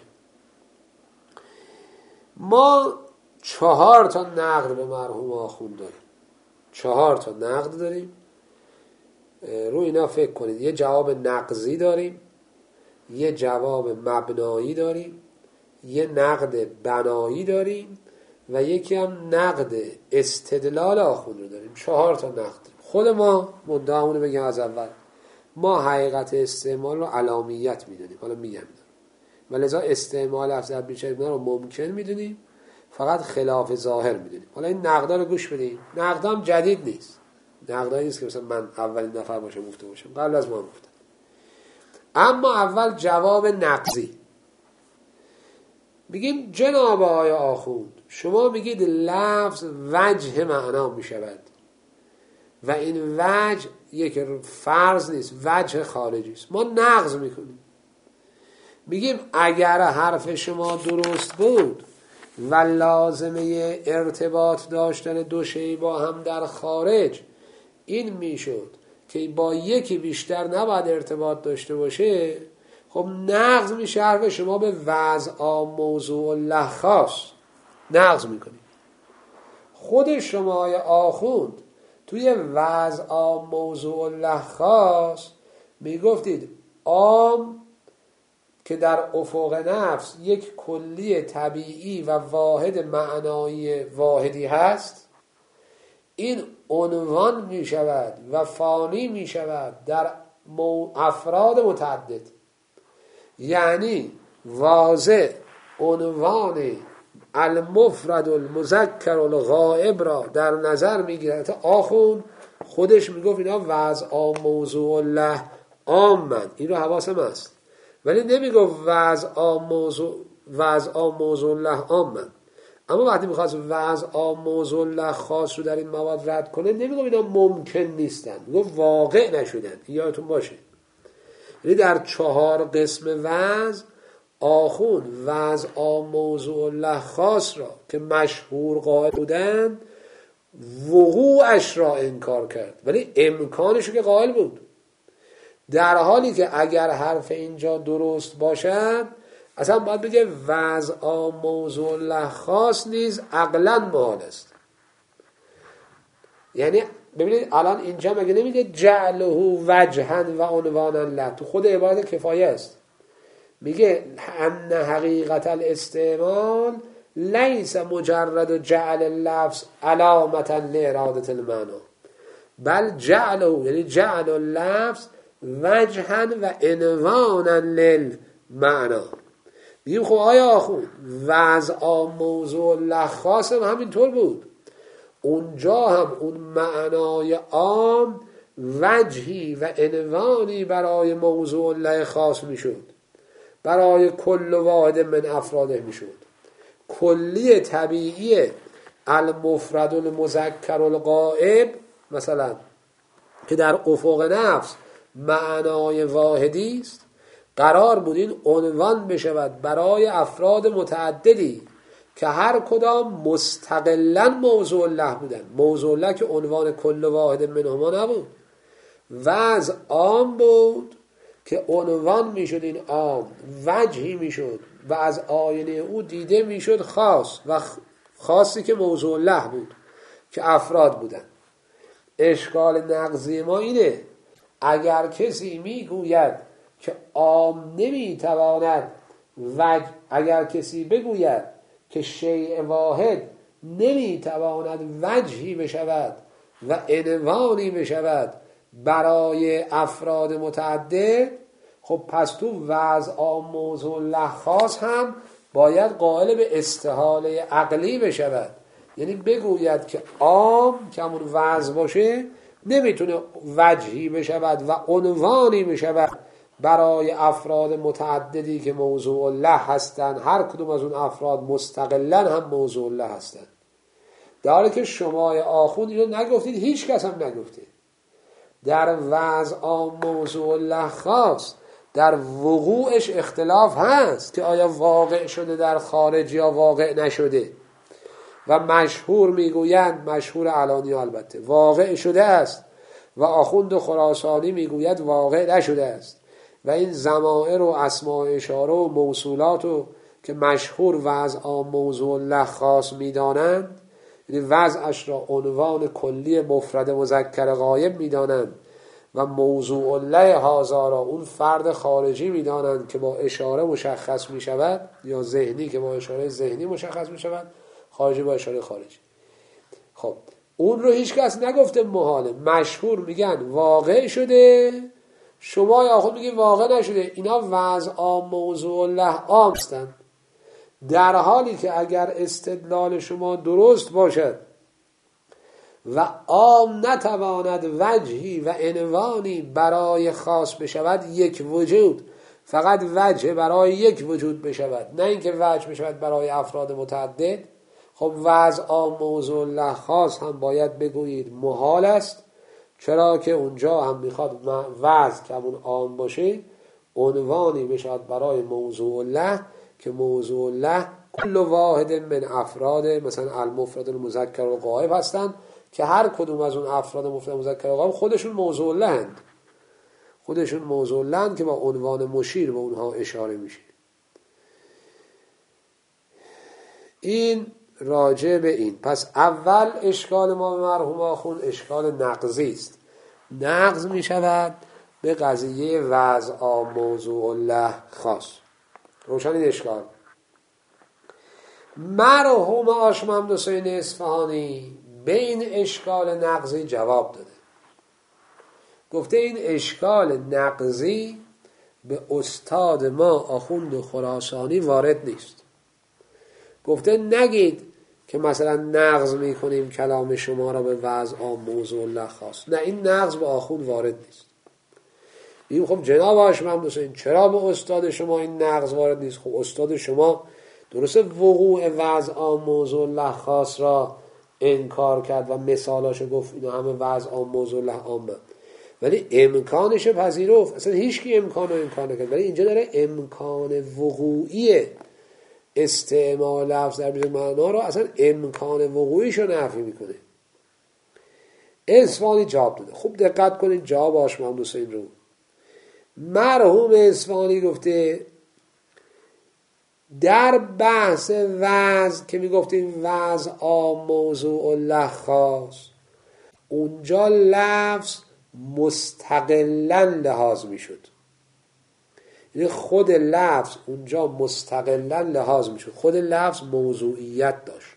ما چهار تا نقد به مرحوم آخوند داریم، چهار تا نقد داریم. رو اینا فکر کنید. یه جواب نقضی داریم، یه جواب مبنایی داریم، یه نقد بنایی داریم و یکی هم نقد استدلال آخوند رو داریم. چهار تا نقد. خود ما مدعامونو بگم از اول ما حقیقت استعمال رو علامیت میدونیم، حالا میگم و لذا استعمال لفظ در بیشتر رو ممکن میدونیم، فقط خلاف ظاهر میدونیم. حالا این نقدا رو گوش بدین. نقدام جدید نیست، نقدایی نیست که مثلا من اولین نفر باشم گفته باشم، قبل از ما هم گفتم. اما اول جواب نقضی. بگیم جناب آقای آخوند شما میگید لفظ وجه معنا میشود و این وجه یک فرض نیست، وجه خارجی است. ما نقض میکنیم، میگیم اگر حرف شما درست بود و لازمه ارتباط داشتن دو شی با هم در خارج این میشد که با یکی بیشتر نباید ارتباط داشته باشه، خب نقض میشه حرف شما به وضع موضوع الله خاص نقض میکنیم. خود شما یا آخوند توی وضع موضوع الله خاص میگفتید عام که در افق نفس یک کلی طبیعی و واحد معنایی واحدی هست، این عنوان می شود و فانی می شود در افراد متعدد. یعنی واضح عنوان المفرد المذکر الغائب را در نظر می گیرد. آخوند خودش می گفت اینا وضع موضوع الله عامن، این رو حواسم هست، ولی نمی گفت وضع موضوع وضع موضوع الله عامن. اما وقتی میخواست وضع موضوع الله خاص رو در این مواد رد کنه، نمیگم اینا ممکن نیستن، میگم واقع نشدن. یادتون باشه یعنی در چهار قسم وضع آخون وضع موضوع الله خاص را که مشهور قائل بودن وقوعش را انکار کرد، ولی امکانش رو که قائل بود. در حالی که اگر حرف اینجا درست باشد اصلا باید بگه وضع موضوع الله خاص نیز عقلا محال است. یعنی ببینید الان اینجا مگه نمیگه جعله وجها و عنوانا له، تو خود عبارت کفایه است، میگه ان حقیقت الاستعمال لیس مجرد جعل اللفظ علامتا لارادت المعنی بل جعله، یعنی جعل اللفظ وجها و عنوانا للمعنی. میگیم خب آیا آخون وضع موضوع الله خاص هم همینطور بود، اونجا هم اون معنای عام وجهی و عنوانی برای موضوع الله خاص میشد، برای کل واحد من افراده میشد. کلی طبیعی المفرد المذکر الغائب مثلا که در افق نفس معنای واحدی است، قرار بود این عنوان بشود برای افراد متعددی که هر کدام مستقلا موضوع الله بودن. موضوع الله که عنوان کل واحد منهما نبود، وضع عام بود که عنوان میشد، این عام وجهی میشد و از آینه او دیده میشد خاص، و خاصی که موضوع الله بود که افراد بودن. اشکال نقضی ما اینه اگر کسی میگوید که عام نمیتواند وجه، اگر کسی بگوید که شیء واحد نمیتواند وجهی بشود و عنوانی بشود برای افراد متعدد، خب پس تو وضع موضوع الله خاص هم باید قائل به استحاله عقلی بشود. یعنی بگوید که عام که همون وضع باشه نمیتونه وجهی بشود و عنوانی بشود برای افراد متعددی که موضوع الله هستند، هر کدوم از اون افراد مستقلا هم موضوع الله هستند. در حالی که شما آخوند اینو نگفتید، هیچ کس هم نگفته. در وضع موضوع الله خاص در وقوعش اختلاف هست که آیا واقع شده در خارج یا واقع نشده، و مشهور میگویند، مشهور علانی البته، واقع شده است و آخوند خراسانی میگوید واقع نشده است. و این ضمائر و اسماء اشاره و موصولات رو که مشهور وضع موضوع الله خاص میدانند، یعنی وضعش را عنوان کلی مفرد مذکر غایب میدانند و موضوع الله هذا را اون فرد خارجی میدانند که با اشاره مشخص میشود، یا ذهنی که با اشاره ذهنی مشخص میشود، خارجی با اشاره خارجی. خب اون رو هیچ کس نگفته محاله، مشهور میگن واقع شده، شما یا خود میگین واقع نشده. اینا وضع موضوع الله عام هستند، در حالی که اگر استدلال شما درست باشد و عام نتواند وجهی و عنوانی برای خاص بشود، یک وجود فقط وجه برای یک وجود بشود، نه اینکه وجه بشود برای افراد متعدد، خب وضع موضوع الله خاص هم باید بگویید محال است. چرا که اونجا هم میخواد وضع که همون عام باشه عنوانی بشود برای موضوع الله که موضوع الله کل واحد من افراد مثلا المفرد المذکر و غایب هستند که هر کدوم از اون افراد مفرد مذکر و غایب خودشون موضوع الله هستند، خودشون موضوع الله هستند که با عنوان مشیر به اونها اشاره میشه. این راجع به این. پس اول اشکال ما به مرحوم آخوند اشکال نقضی است، نقض می شود به قضیه وضع موضوع الله خاص. روشن این اشکال. مرحوم هاشم محمد حسین اصفهانی به این اشکال نقضی جواب داده، گفته این اشکال نقضی به استاد ما آخوند خراسانی وارد نیست. گفته نگید که مثلا نقض میکنیم کلام شما را به وضع موضوع الله خاص، نه، این نقض به آخوند وارد نیست. این خب جناب آقای محمود حسین چرا به استاد شما این نقض وارد نیست؟ خب استاد شما درسته وقوع وضع عام موضوع له خاص را انکار کرد و مثالاشو گفت اینا همه وضع عام موضوع له عامه، ولی امکانش پذیرفت. اصلا هیچ کی امکان رو امکان نکرد، ولی اینجا داره امکان وقوعی استعمال لفظ در بیز معنا رو اصلا امکان وقوعیش رو نفی میکنه. اصفهانی جواب داده. خوب دقت کنید جواب آقای محمود حسین رو. مرحوم اصفهانی گفته در بحث وضع که میگفتیم وضع عام موضوع له خاص، اونجا لفظ مستقلا لحاظ میشد، یعنی خود لفظ اونجا مستقلا لحاظ میشد، خود لفظ موضوعیت داشت.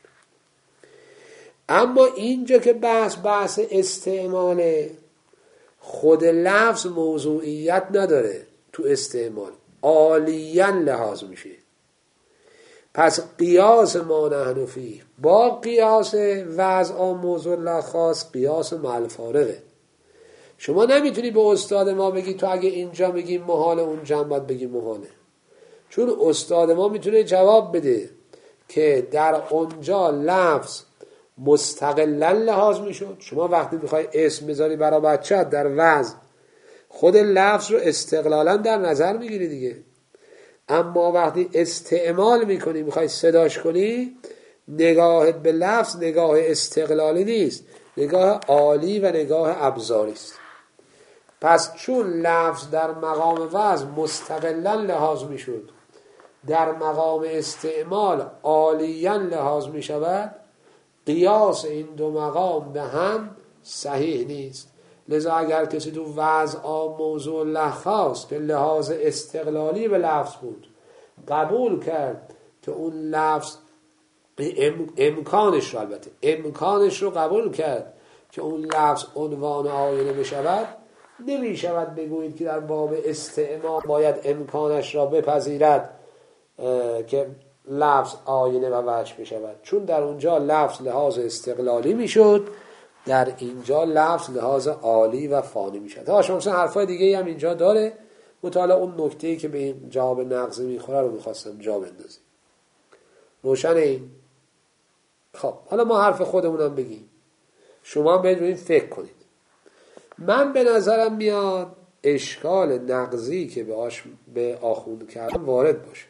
اما اینجا که بحث بحث استعماله، خود لفظ موضوعیت نداره، تو استعمال عالیاً لحاظ میشه. پس قیاس ما نحن فیه با قیاس وضع عام موضوع له خاص قیاس مع الفارقه. شما نمیتونی به استاد ما بگی تو اگه اینجا بگی محاله اونجا هم باید بگی محاله، چون استاد ما میتونه جواب بده که در اونجا لفظ مستقلا لحاظ میشد. شما وقتی میخوای اسم بذاری برای بچه‌ت در وضع، خود لفظ رو استقلالا در نظر میگیری دیگه. اما وقتی استعمال میکنی میخوای صداش کنی، نگاهت به لفظ نگاه استقلالی نیست، نگاه عالی و نگاه ابزاری است. پس چون لفظ در مقام وضع مستقلا لحاظ میشد، در مقام استعمال عالیاً لحاظ میشود، قیاس این دو مقام به هم صحیح نیست. لذا اگر کسی تو وضع عام موضوع له خاص که لحاظ استقلالی به لفظ بود قبول کرد که اون لفظ ام... امکانش رو البته امکانش رو قبول کرد که اون لفظ عنوان آینه بشود، نمی شود بگویید که در باب استعمال باید امکانش را بپذیرد که لفظ آینه و وجه بشود، چون در اونجا لفظ لحاظ استقلالی میشد، در اینجا لفظ لحاظ عالی و فانی میشد. تا شما مثلا حرفای دیگه هم اینجا داره، مطالعه اون نکته‌ای که به این جواب نقضی میخوره رو میخواستم جا بندازیم. روشن این؟ خب حالا ما حرف خودمونم بگیم، شما باید روی این فکر کنید. من به نظرم میاد اشکال نقضی که به آش به آخوند کردم وارد باشه.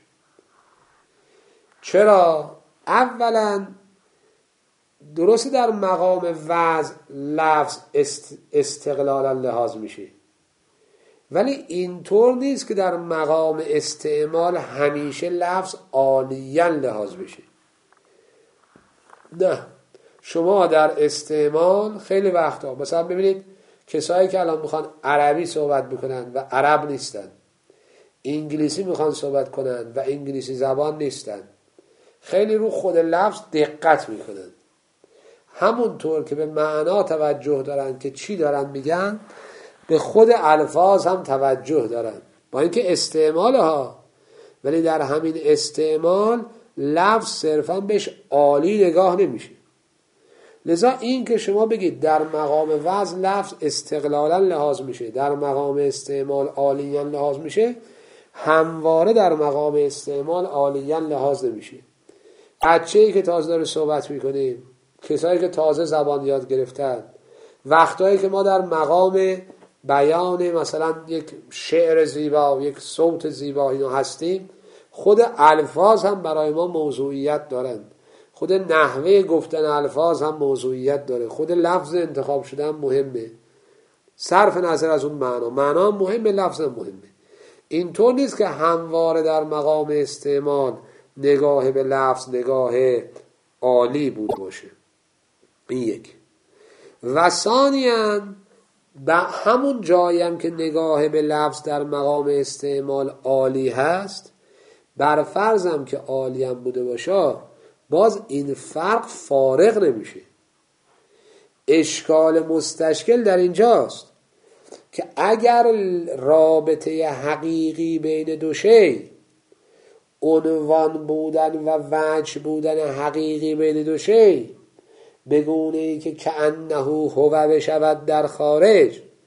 چرا؟ اولا درسته در مقام وضع لفظ است استقلالا لحاظ میشه، ولی اینطور نیست که در مقام استعمال همیشه لفظ عالیاً لحاظ بشه. نه، شما در استعمال خیلی وقتا مثلا ببینید کسایی که الان میخوان عربی صحبت بکنن و عرب نیستن، انگلیسی میخوان صحبت کنن و انگلیسی زبان نیستن، خیلی رو خود لفظ دقت میکنن، همونطور که به معنا توجه دارن که چی دارن میگن، به خود الفاظ هم توجه دارن، با اینکه استعمال ها، ولی در همین استعمال لفظ صرفا بهش عالی نگاه نمیشه. لذا این که شما بگید در مقام وضع لفظ استقلالا لحاظ میشه، در مقام استعمال عالیاً لحاظ میشه، همواره در مقام استعمال عالیاً لحاظ نمیشه. بچه‌ای که تازه داره صحبت میکنیم، کسایی که تازه زبان یاد گرفتن، وقتایی که ما در مقام بیان مثلا یک شعر زیبا و یک صوت زیبا اینو هستیم، خود الفاظ هم برای ما موضوعیت دارن، خود نحوه گفتن الفاظ هم موضوعیت داره، خود لفظ انتخاب شده هم مهمه، صرف نظر از اون معنا، معنا هم مهمه، لفظ هم مهمه. اینطور نیست که همواره در مقام استعمال نگاه به لفظ نگاه عالی بود باشه. این یک. و ثانیاً به همون جایم که نگاه به لفظ در مقام استعمال عالی هست، بر فرضم که عالی هم بوده باشه، باز این فرق فارغ نمیشه. اشکال مستشکل در اینجاست که اگر رابطه حقیقی بین دو شی، عنوان بودن و وجه بودن حقیقی بین دو شی، بگونه ای که کأنه هو بشود در خارج،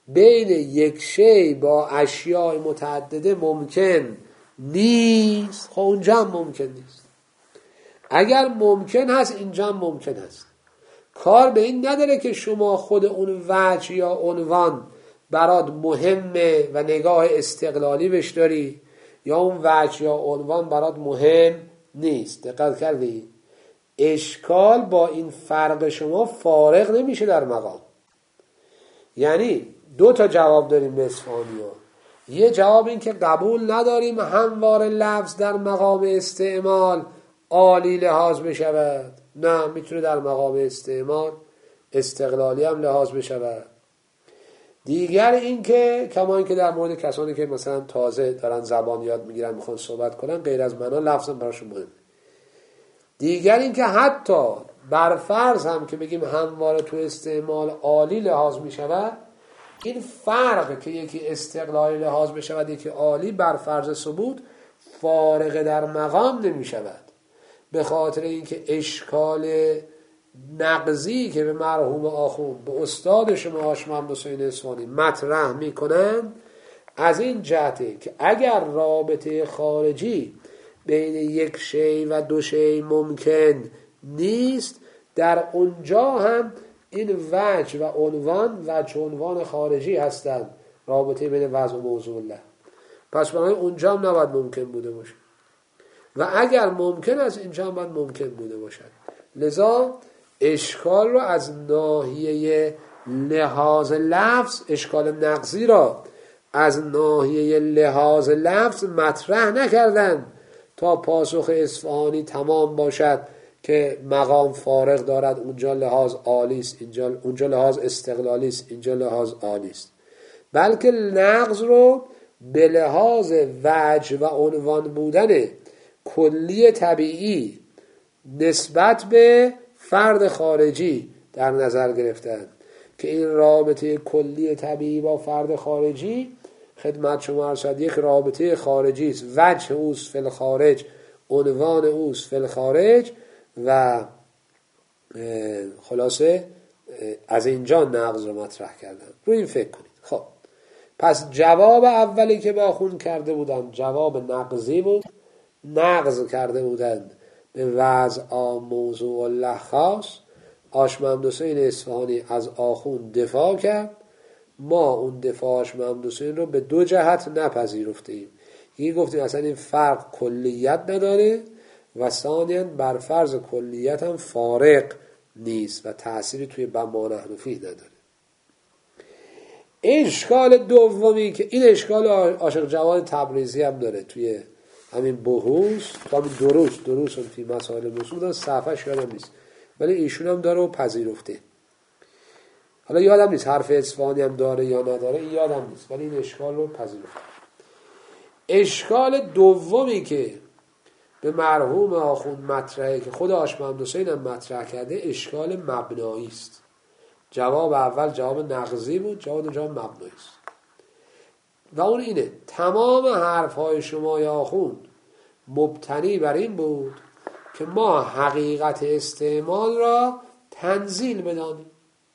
بین یک شی با اشیاء متعدده ممکن نیست، خب اونجا هم ممکن نیست. اگر ممکن هست اینجا هم ممکن هست. کار به این نداره که شما خود اون وجه یا عنوان برات مهمه و نگاه استقلالی بهش داری، یا اون وجه یا عنوان برات مهم نیست. دقت کردی؟ اشکال با این فرق شما فارغ نمیشه در مقام. یعنی دو تا جواب داریم به اصفهانی‌ها. یه جواب این که قبول نداریم هموار لفظ در مقام استعمال عالی لحاظ بشود، نه میتونه در مقام استعمال استقلالی هم لحاظ بشود. دیگر این که کما این که در مورد کسانی که مثلا تازه دارن زبان یاد میگیرن میخوان صحبت کنن غیر از معنا لفظ هم براشون مهمه. دیگر این که حتی بر فرض هم که بگیم همواره تو استعمال عالی لحاظ میشود، این فرق که یکی استقلالی لحاظ بشود یکی عالی بر فرض ثبوت فارق در مقام نمی شود، به خاطر اینکه اشکال نقضی که به مرحوم آخوند به استاد شما هاشم محمد حسین اصفهانی مطرح میکنن از این جهته که اگر رابطه خارجی بین یک شی و دو شی ممکن نیست، در اونجا هم این وجه و عنوان وجه عنوان خارجی هستند، رابطه بین وضع و موضوع الله. پس برای اونجا هم نباید ممکن بوده باشه و اگر ممکن است اینجا هم باید ممکن بوده باشد. لذا اشکال رو از ناحیه لحاظ لفظ، اشکال نقضی را از ناحیه لحاظ لفظ مطرح نکردن تا پاسخ اصفهانی تمام باشد که مقام فارغ دارد، اونجا لحاظ عالی است، اینجا اونجا لحاظ استقلالی است، اینجا لحاظ عالی است، بلکه نقض رو به لحاظ وجه و عنوان بودن کلی طبیعی نسبت به فرد خارجی در نظر گرفتن که این رابطه کلی طبیعی با فرد خارجی خدمت شما عرض شد یک رابطه خارجی است، وجه اوست فی الخارج، عنوان اوست فی الخارج و خلاصه از اینجا نقض رو مطرح کردن. روی این فکر کنید. خب پس جواب اولی که با خون کرده بودن جواب نقضی بود، نقض کرده بودند به وضع موضوع الله خاص. هاشم محمد حسین اصفهانی از آخوند دفاع کرد، ما اون دفاع هاشم محمد حسین رو به دو جهت نپذیرفتیم. یکی گفتیم اصلا این فرق کلیت نداره و ثانیاً بر فرض کلیت هم فارق نیست و تأثیری توی ما نحن فیه نداره. اشکال دومی که این اشکال عاشق جواد تبریزی هم داره توی همین بحوث، همین دروس دروس هم توی مسائل نصوص داره، صفحش یادم نیست ولی ایشون هم داره و پذیرفته. حالا یادم نیست حرف اصفهانی هم داره یا نداره، این یادم نیست ولی این اشکال رو پذیرفته. اشکال دومی که به مرحوم آخوند مطرحه که خود هاشم محمد حسین هم مطرح کرده اشکال مبنایی است. جواب اول جواب نقضی بود، جواب جواب مبنایی است و اون اینه تمام حرفهای شما یا آخوند مبتنی بر این بود که ما حقیقت استعمال را تنزیل بدانیم.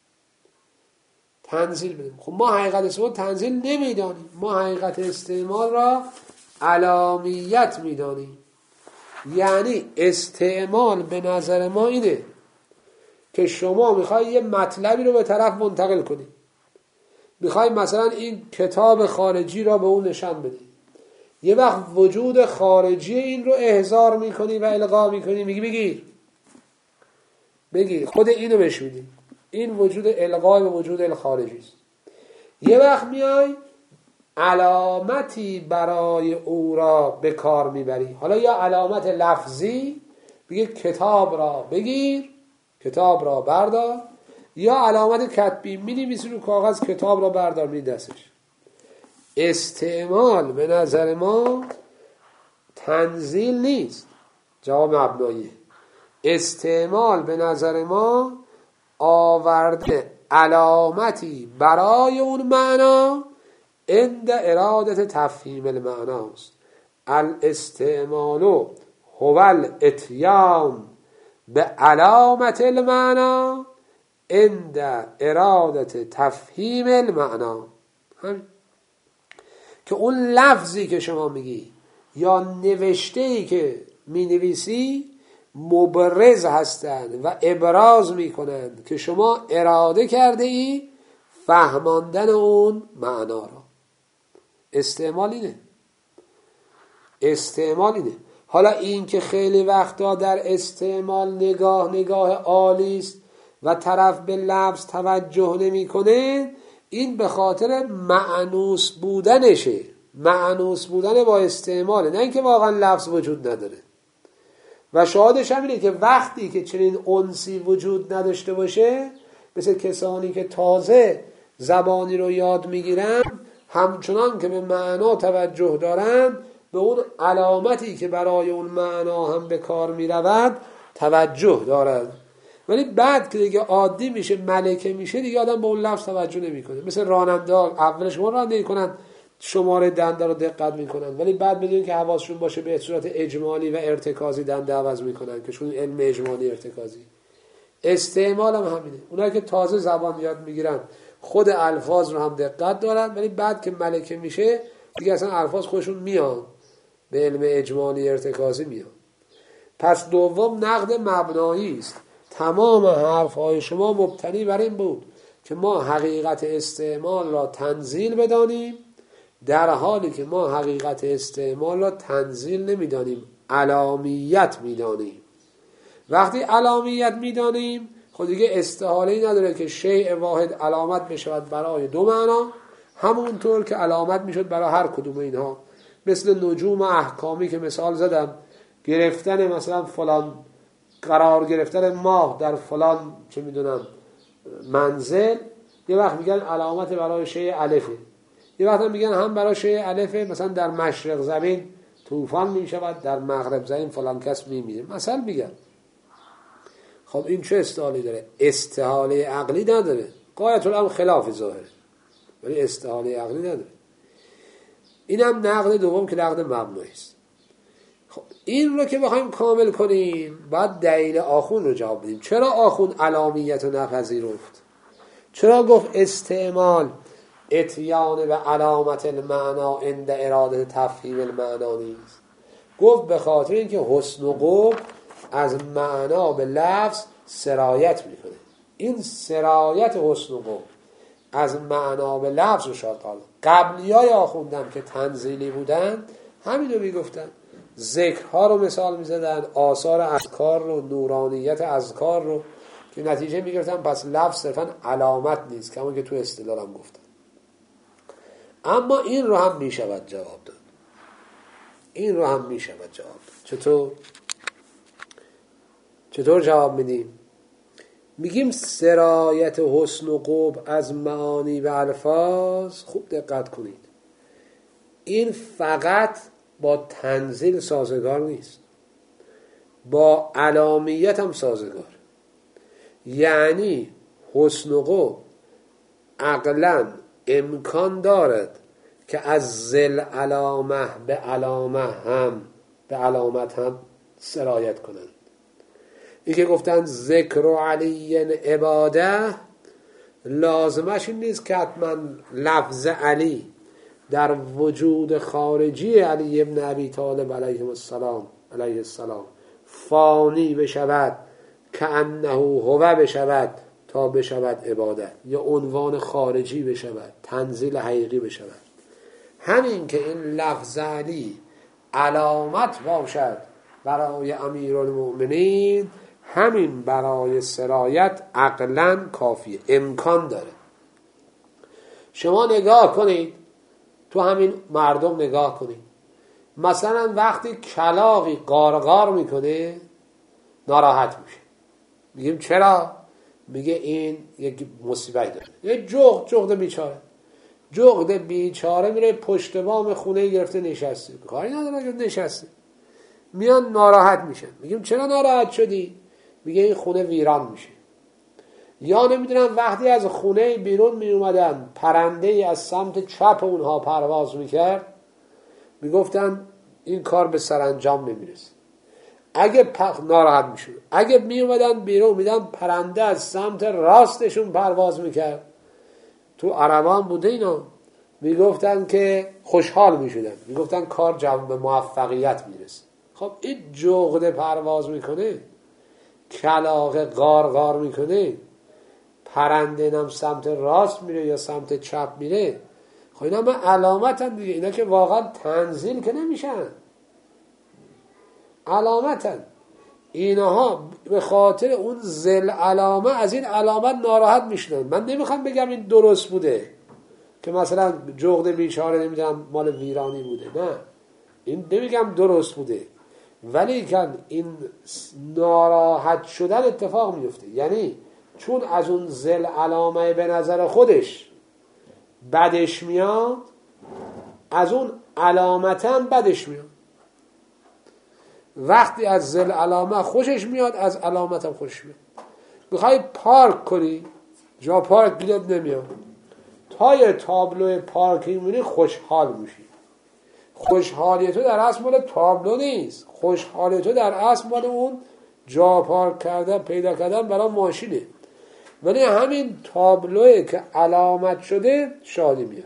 تنزیل بدانیم. خب ما حقیقت استعمال تنزیل نمیدانیم، ما حقیقت استعمال را علامیت میدانیم. یعنی استعمال به نظر ما اینه که شما میخوای یه مطلبی رو به طرف منتقل کنی، میخوای مثلا این کتاب خارجی را به اون نشان بدی، یه وقت وجود خارجی این رو احضار میکنی و القا میکنی، میگی بگیر بگیر خود اینو بهش میدی، این وجود القای به وجود الخارجی است. یه وقت میای علامتی برای او را به کار میبری، حالا یا علامت لفظی بگی کتاب را بگیر، کتاب را بردار، یا علامت کتبی می‌نویسی رو کاغذ کتاب را بردار می دستش. استعمال به نظر ما تنزیل نیست، جواب مبناییه. استعمال به نظر ما آورده علامتی برای اون معنا عند ارادت تفهیم المعناست. الاستعمال هو الاتیان به علامت المعنا عند ارادت تفهیم المعنا. همین که اون لفظی که شما میگی یا نوشته‌ای که مینویسی مبرز هستند و ابراز میکنند که شما اراده کرده ای فهماندن اون معنا را. استعمال اینه استعمال اینه حالا این که خیلی وقتا در استعمال نگاه نگاه عالی است و طرف به لفظ توجه نمیکنه، این به خاطر مأنوس بودنشه، مأنوس بودن با استعماله، نه اینکه واقعا لفظ وجود نداره. و شاهدش هم اینه که وقتی که چنین انسی وجود نداشته باشه، مثل کسانی که تازه زبانی رو یاد میگیرن، همچنان که به معنا توجه دارن به اون علامتی که برای اون معنا هم به کار میرود توجه دارن، ولی بعد که دیگه عادی میشه، ملکه میشه، دیگه آدم به اون لفظ توجه نمیکنه. مثل راننده ها اول شما رانندگی میکنن شماره دنده رو دقت میکنن، ولی بعد بدون که حواسشون باشه به صورت اجمالی و ارتکازی دنده عوض میکنن، که چون علم اجمالی ارتکازی. استعمال هم همینه. اونایی که تازه زبان یاد میگیرن خود الفاظ رو هم دقت دارن، ولی بعد که ملکه میشه دیگه اصلا الفاظ خودشون میان به علم اجمالی ارتکازی میان. پس دوم نقد مبنایی است. تمام حرفهای شما مبتنی بر این بود که ما حقیقت استعمال را تنزیل بدانیم، در حالی که ما حقیقت استعمال را تنزیل نمیدانیم، علامیت میدانیم. وقتی علامیت میدانیم خود دیگه استحاله‌ای نداره که شیء واحد علامت بشود برای دو معنا، همونطور که علامت میشد برای هر کدوم اینها. مثل نجوم احکامی که مثال زدم، گرفتن مثلا فلان، قرار گرفتن ماه در فلان چه میدونم منزل، یه وقت میگن علامت برای شیء الفه، یه وقت هم میگن هم برای شیء الفه، مثلا در مشرق زمین طوفان میشود، در مغرب زمین فلان کس میمیره، مثلا میگن. خب این چه استحالی داره؟ استحاله عقلی نداره، غایت الامر خلاف ظاهره، ولی استحاله عقلی نداره. این هم نقد دوم که نقد مبنایی است. خب این رو که بخوایم کامل کنیم باید دلیل آخون رو جواب بدیم. چرا آخون علامیت رو نپذیرفت؟ چرا گفت استعمال اتیان به علامت المعنا عند اراده تفهیم المعنا نیست؟ گفت به خاطر اینکه حسن و قبح از معنا به لفظ سرایت میکنه. این سرایت حسن و قبح از معنا به لفظ رو شاید قال قبلی های آخوندم که تنزیلی بودن همین رو میگفتن، ذکرها رو مثال میزدن، آثار اذکار رو، نورانیت اذکار رو، که نتیجه میگرفتن پس لفظ صرفا علامت نیست، کما که تو استدلالم گفتن. اما این رو هم میشود جواب داد، این رو هم میشود جواب داد. چطور؟ چطور جواب میدیم؟ میگیم سرایت حسن و قبح از معانی و الفاظ، خوب دقت کنید، این فقط با تنزیل سازگار نیست، با علامیت هم سازگار. یعنی حسن و قبح عقلاً امکان دارد که از ذل علامه به علامه هم به علامت هم سرایت کنند. این که گفتن ذکر علی عباده، لازمش این نیست که حتما لفظ علی در وجود خارجی علی ابن ابی طالب علیه السلام علیه السلام فانی بشود، که انه هو بشود تا بشود عبادت، یا عنوان خارجی بشود، تنزیل حقیقی بشود. همین که این لفظ علی علامت باشد برای امیرالمؤمنین، همین برای سرایت عقلاً کافیه، امکان داره. شما نگاه کنید تو همین مردم، نگاه کنید مثلا وقتی کلاغی قارقار میکنه ناراحت میشه، میگیم چرا؟ میگه این یک مصیبت داره، یه جغد جغد بیچاره جغد بیچاره میره پشت بام خونه گرفته نشسته، کاری نداره اگه نشسته، میان ناراحت میشن، میگیم چرا ناراحت شدی؟ میگه این خونه ویران میشه. یا نمیدونم وقتی از خونه بیرون میومدن پرنده‌ای از سمت چپ اونها پرواز میکرد، میگفتن این کار به سرانجام نمیرسه، اگه پخ ناراحت میشد. اگه میومدن بیرون میدن پرنده از سمت راستشون پرواز میکرد، تو عربان بوده اینا، میگفتن که خوشحال میشدن، میگفتن کار جواب به موفقیت میرسه. خب این جغد پرواز میکنه، کلاغه غار غار میکنه، پرنده هم سمت راست میره یا سمت چپ میره، خب اینا همه علامتن دیگه. اینا که واقعا تنزیل که نمیشن، علامتن. اینها به خاطر اون ذل علامه از این علامت ناراحت میشنن. من نمیخوام بگم این درست بوده که مثلا جغد بیچاره نمیدونم مال ویرانی بوده، نه، این نمیگم درست بوده، ولی کن این ناراحت شدن اتفاق میفته. یعنی چون از اون ذل علامه به نظر خودش بدش میاد، از اون علامتا بدش میاد. وقتی از ذل علامه خوشش میاد، از علامتم خوشش میاد. میخوای پارک کنی، جا پارک گیرت نمیاد، تا یه تابلو پارکی میبینی خوشحال میشی. خوشحالی تو در اصل مال تابلو نیست، خوشحالی تو در اصل مال اون جا پارک کردن پیدا کردن برای ماشینه. ولی همین تابلوه که علامت شده شادی میاد.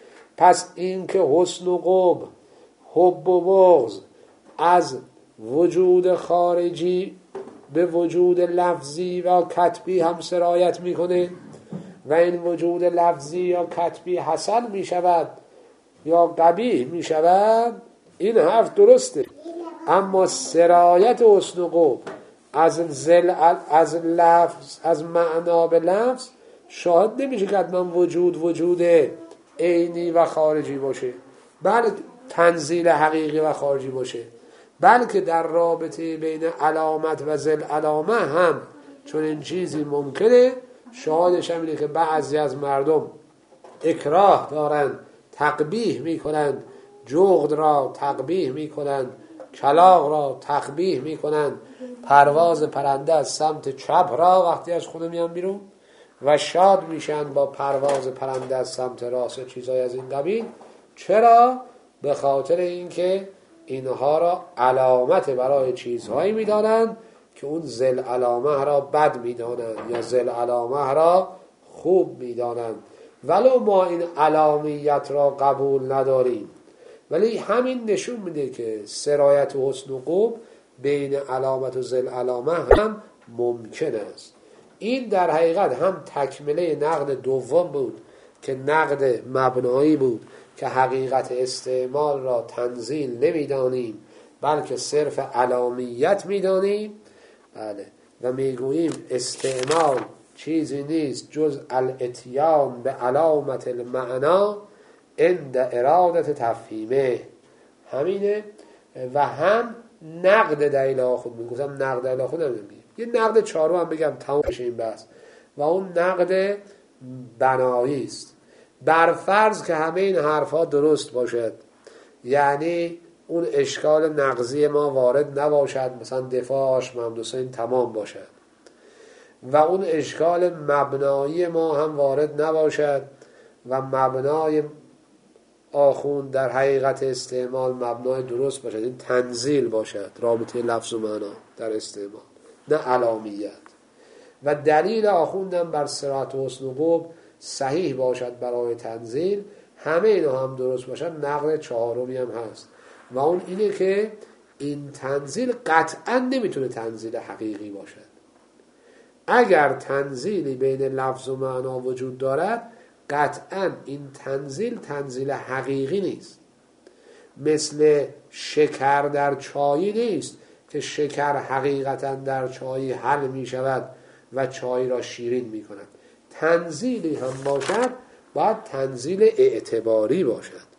پس این که حسن و قبح، حب و بغض از وجود خارجی به وجود لفظی و کتبی هم سرایت میکنه و این وجود لفظی یا کتبی حسن میشود یا قبیح میشود، این حرف درسته. اما سرایت حسن و قبح از زل از لفظ، از معنا به لفظ شاهد نمیشه که حتما وجود وجود عینی و خارجی باشه، بلکه تنزیل حقیقی و خارجی باشه، بلکه در رابطه بین علامت و ذل علامه هم چون این چیزی ممکنه. شاهدش هم اینه که بعضی از مردم اکراه دارن، تقبیح میکنن، جغد را تقبیح میکنن، کلاغ را تقبیح میکنن، پرواز پرنده از سمت چپ را وقتی از خونه میان بیرون و شاد میشن با پرواز پرنده از سمت راست، چیزای از این قبیل. چرا؟ به خاطر اینکه اینها را علامت برای چیزهایی میدانند که اون ذل علامه را بد میدانند یا ذل علامه را خوب میدانند. ولو ما این علامیت را قبول نداریم، ولی همین نشون میده که سرایت و حسن و قبح بین علامت و ذل علامه هم ممکن است. این در حقیقت هم تکمله نقد دوم بود که نقد مبنایی بود که حقیقت استعمال را تنزیل نمیدانیم بلکه صرف علامیت میدانیم. بله، و میگوییم استعمال چیزی نیست جز الاتیان به علامت المعنا عند ارادت تفهیمه. همینه. و هم نقد دلیل آخود میگفتم، نقد دلیل آخود هم نمیگیم، یه نقد چهارم هم بگم تمام بشه این بحث، و اون نقد بنایی است. بر فرض که همه این حرفا درست باشد، یعنی اون اشکال نقضی ما وارد نباشد، مثلا دفاعش محمد حسین تمام باشد، و اون اشکال مبنایی ما هم وارد نباشد و مبنای آخوند در حقیقت استعمال مبنای درست باشد، این تنزیل باشد، رابطه لفظ و معنا در استعمال، نه علامیت. و دلیل آخوندم بر صراط و حسن و قبح صحیح باشد برای تنزیل، همه اینا هم درست باشد. نقل چهارمی هم هست و اون اینه که این تنزیل قطعا نمیتونه تنزیل حقیقی باشد. اگر تنزیلی بین لفظ و معنا وجود دارد، قطعا این تنزیل تنزیل حقیقی نیست. مثل شکر در چای نیست که شکر حقیقتا در چای حل می شود و چای را شیرین می کند. تنزیلی هم باشد باید تنزیل اعتباری باشد.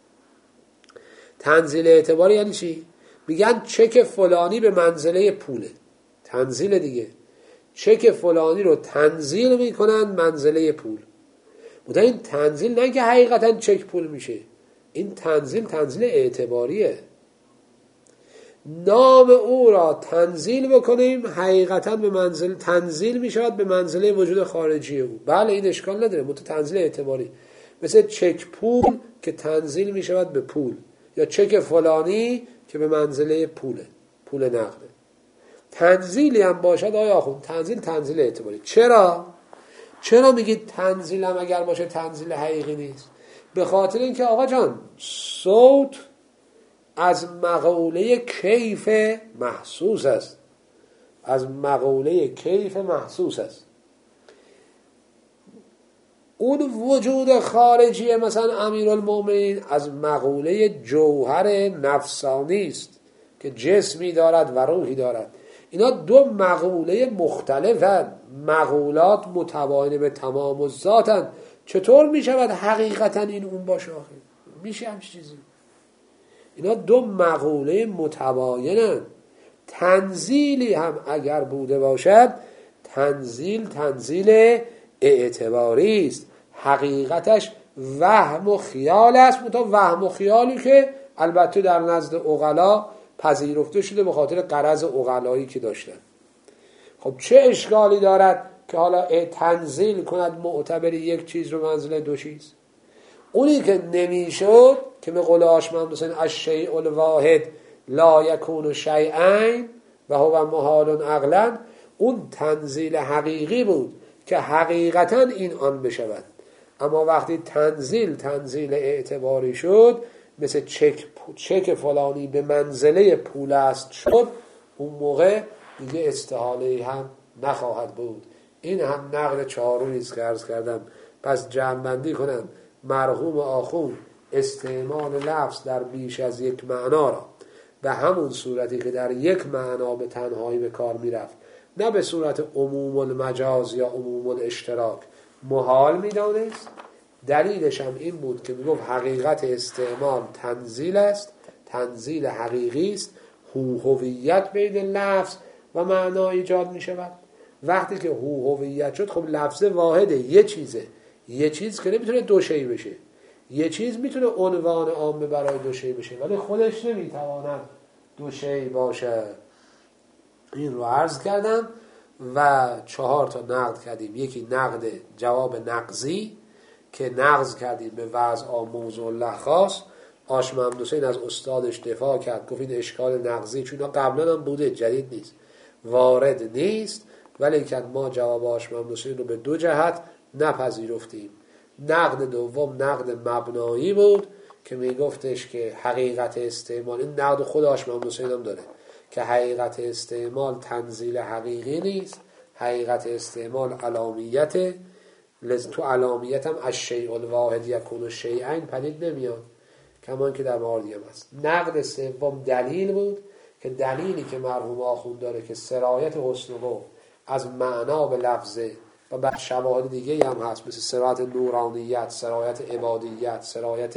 تنزیل اعتباری یعنی چی؟ میگن چک فلانی به منزله پوله، تنزیل دیگه. چک فلانی رو تنزیل میکنن منزله پول. بوده این تنزیل نه که حقیقتا چک پول میشه، این تنزیل تنزیل اعتباریه. نام او را تنزیل بکنیم حقیقتا به منزل تنزیل میشود به منزله وجود خارجی او. بله این اشکال نداره، مت تنزیل اعتباری. مثل چک پول که تنزیل میشود به پول، یا چک فلانی که به منزله پوله، پول نقده. تنزیلی هم باشد آیا آخوند، تنزیل تنزیل اعتباری. چرا؟ چرا میگید تنزیل هم اگر باشه تنزیل حقیقی نیست؟ به خاطر اینکه آقا جان صوت از مقوله کیف محسوس است، از مقوله کیف محسوس است. اون وجود خارجی مثلا امیرالمومنین از مقوله جوهر نفسانی است که جسمی دارد و روحی دارد. اینا دو مقوله مختلفن، مقولات متباین به تمام الذاتن. چطور می شود حقیقتا این اون باشه؟ آخه میشه همچین چیزی؟ اینا دو مقوله متباینن. تنزیلی هم اگر بوده باشد، تنزیل تنزیل اعتباری است، حقیقتش وهم و خیال است. متا وهم و خیالی که البته در نزد عقلا پذیرفته شده به خاطر غرض عقلایی که داشتن. خب چه اشکالی دارد که حالا تنزیل کند معتبر یک چیز رو منزله دو چیز؟ اونی که نمیشد که به قول آشمم حسین الشیء الواحد لا یکون شیئین و هو محال عقلا، اون تنزیل حقیقی بود که حقیقتا این آن بشود. اما وقتی تنزیل تنزیل اعتباری شد، مثل چک چک فلانی به منزله پول است شد، اون موقع دیگه استحاله هم نخواهد بود. این هم نقل چهارمی است که عرض کردم. پس جمع‌بندی کنم، مرحوم آخوند استعمال لفظ در بیش از یک معنا را به همون صورتی که در یک معنا به تنهایی به کار میرفت، نه به صورت عموم المجاز یا عموم الاشتراک، محال میدانست. دلیلش هم این بود که میگفت حقیقت استعمال تنزیل است، تنزیل حقیقی است، هو هویت بین لفظ و معنا ایجاد می شود. وقتی که هو هویت شد، خب لفظ واحده، یه چیزه، یه چیز که نمیتونه دو شی بشه. یه چیز میتونه عنوان عامه برای دو شی بشه ولی خودش نمیتواند دو شی باشه. این رو عرض کردم و چهار تا نقد کردیم. یکی نقد جواب نقضی که نقض کردیم به وضع موضوع الله خاص. آش محمد حسین از استادش دفاع کرد، گفت این اشکال نقضی چون قبلا هم بوده، جدید نیست، وارد نیست، ولی که ما جواب آش محمد حسین رو به دو جهت نپذیرفتیم. نقد دوم نقد مبنایی بود که میگفتش که حقیقت استعمال، این نقد خود آش محمد حسین هم داره، که حقیقت استعمال تنزیل حقیقی نیست، حقیقت استعمال علامیت. لذا تو علامیت هم الشیء الواحد یکون شیئین پدید نمیاد، کمان که در مواردی هم هست. نقد سوم دلیل بود که دلیلی که مرحوم آخوند داره که سرایت حسن و از معنا به لفظه و بر شواهد دیگه هم هست، مثل سرایت نورانیت، سرایت عبادیت، سرایت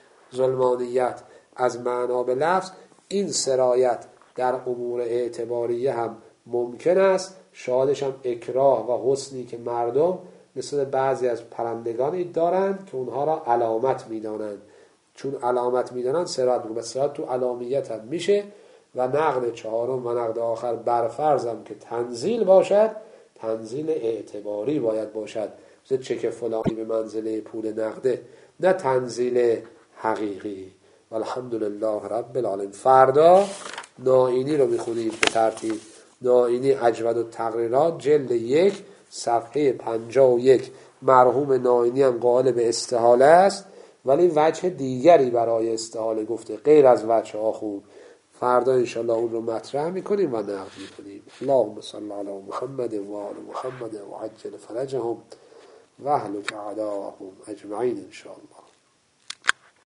ظلمانیت از معنا به لفظ. این سرایت در امور اعتباریه هم ممکن است. شاهدش هم اکراه و حسنی که مردم مثل بعضی از پرندگانی دارند که اونها را علامت میدانند، چون علامت میدانند سرایت بود. سرایت تو علامیت هم میشه. و نقد چهارم و نقد آخر برفرضم که تنزیل باشد، تنزیل اعتباری باید باشد، مثل چک فلانی به منزله پول نقده، نه تنزیل حقیقی. والحمدلله رب العالمین. فردا نائینی رو میخونیم به ترتیب. نائینی اجود التقریرات جلد یک صفحه پنجاه و یک. مرحوم نائینی هم قائل به استحاله است، ولی وجه دیگری برای استحاله گفته غیر از وجه آخوند. فردا انشاءالله اون رو مطرح میکنیم و نقد میکنیم. اللهم صل علی محمد و آل محمد و عجل فرجهم و اهلک اعداءهم اجمعین انشاءالله.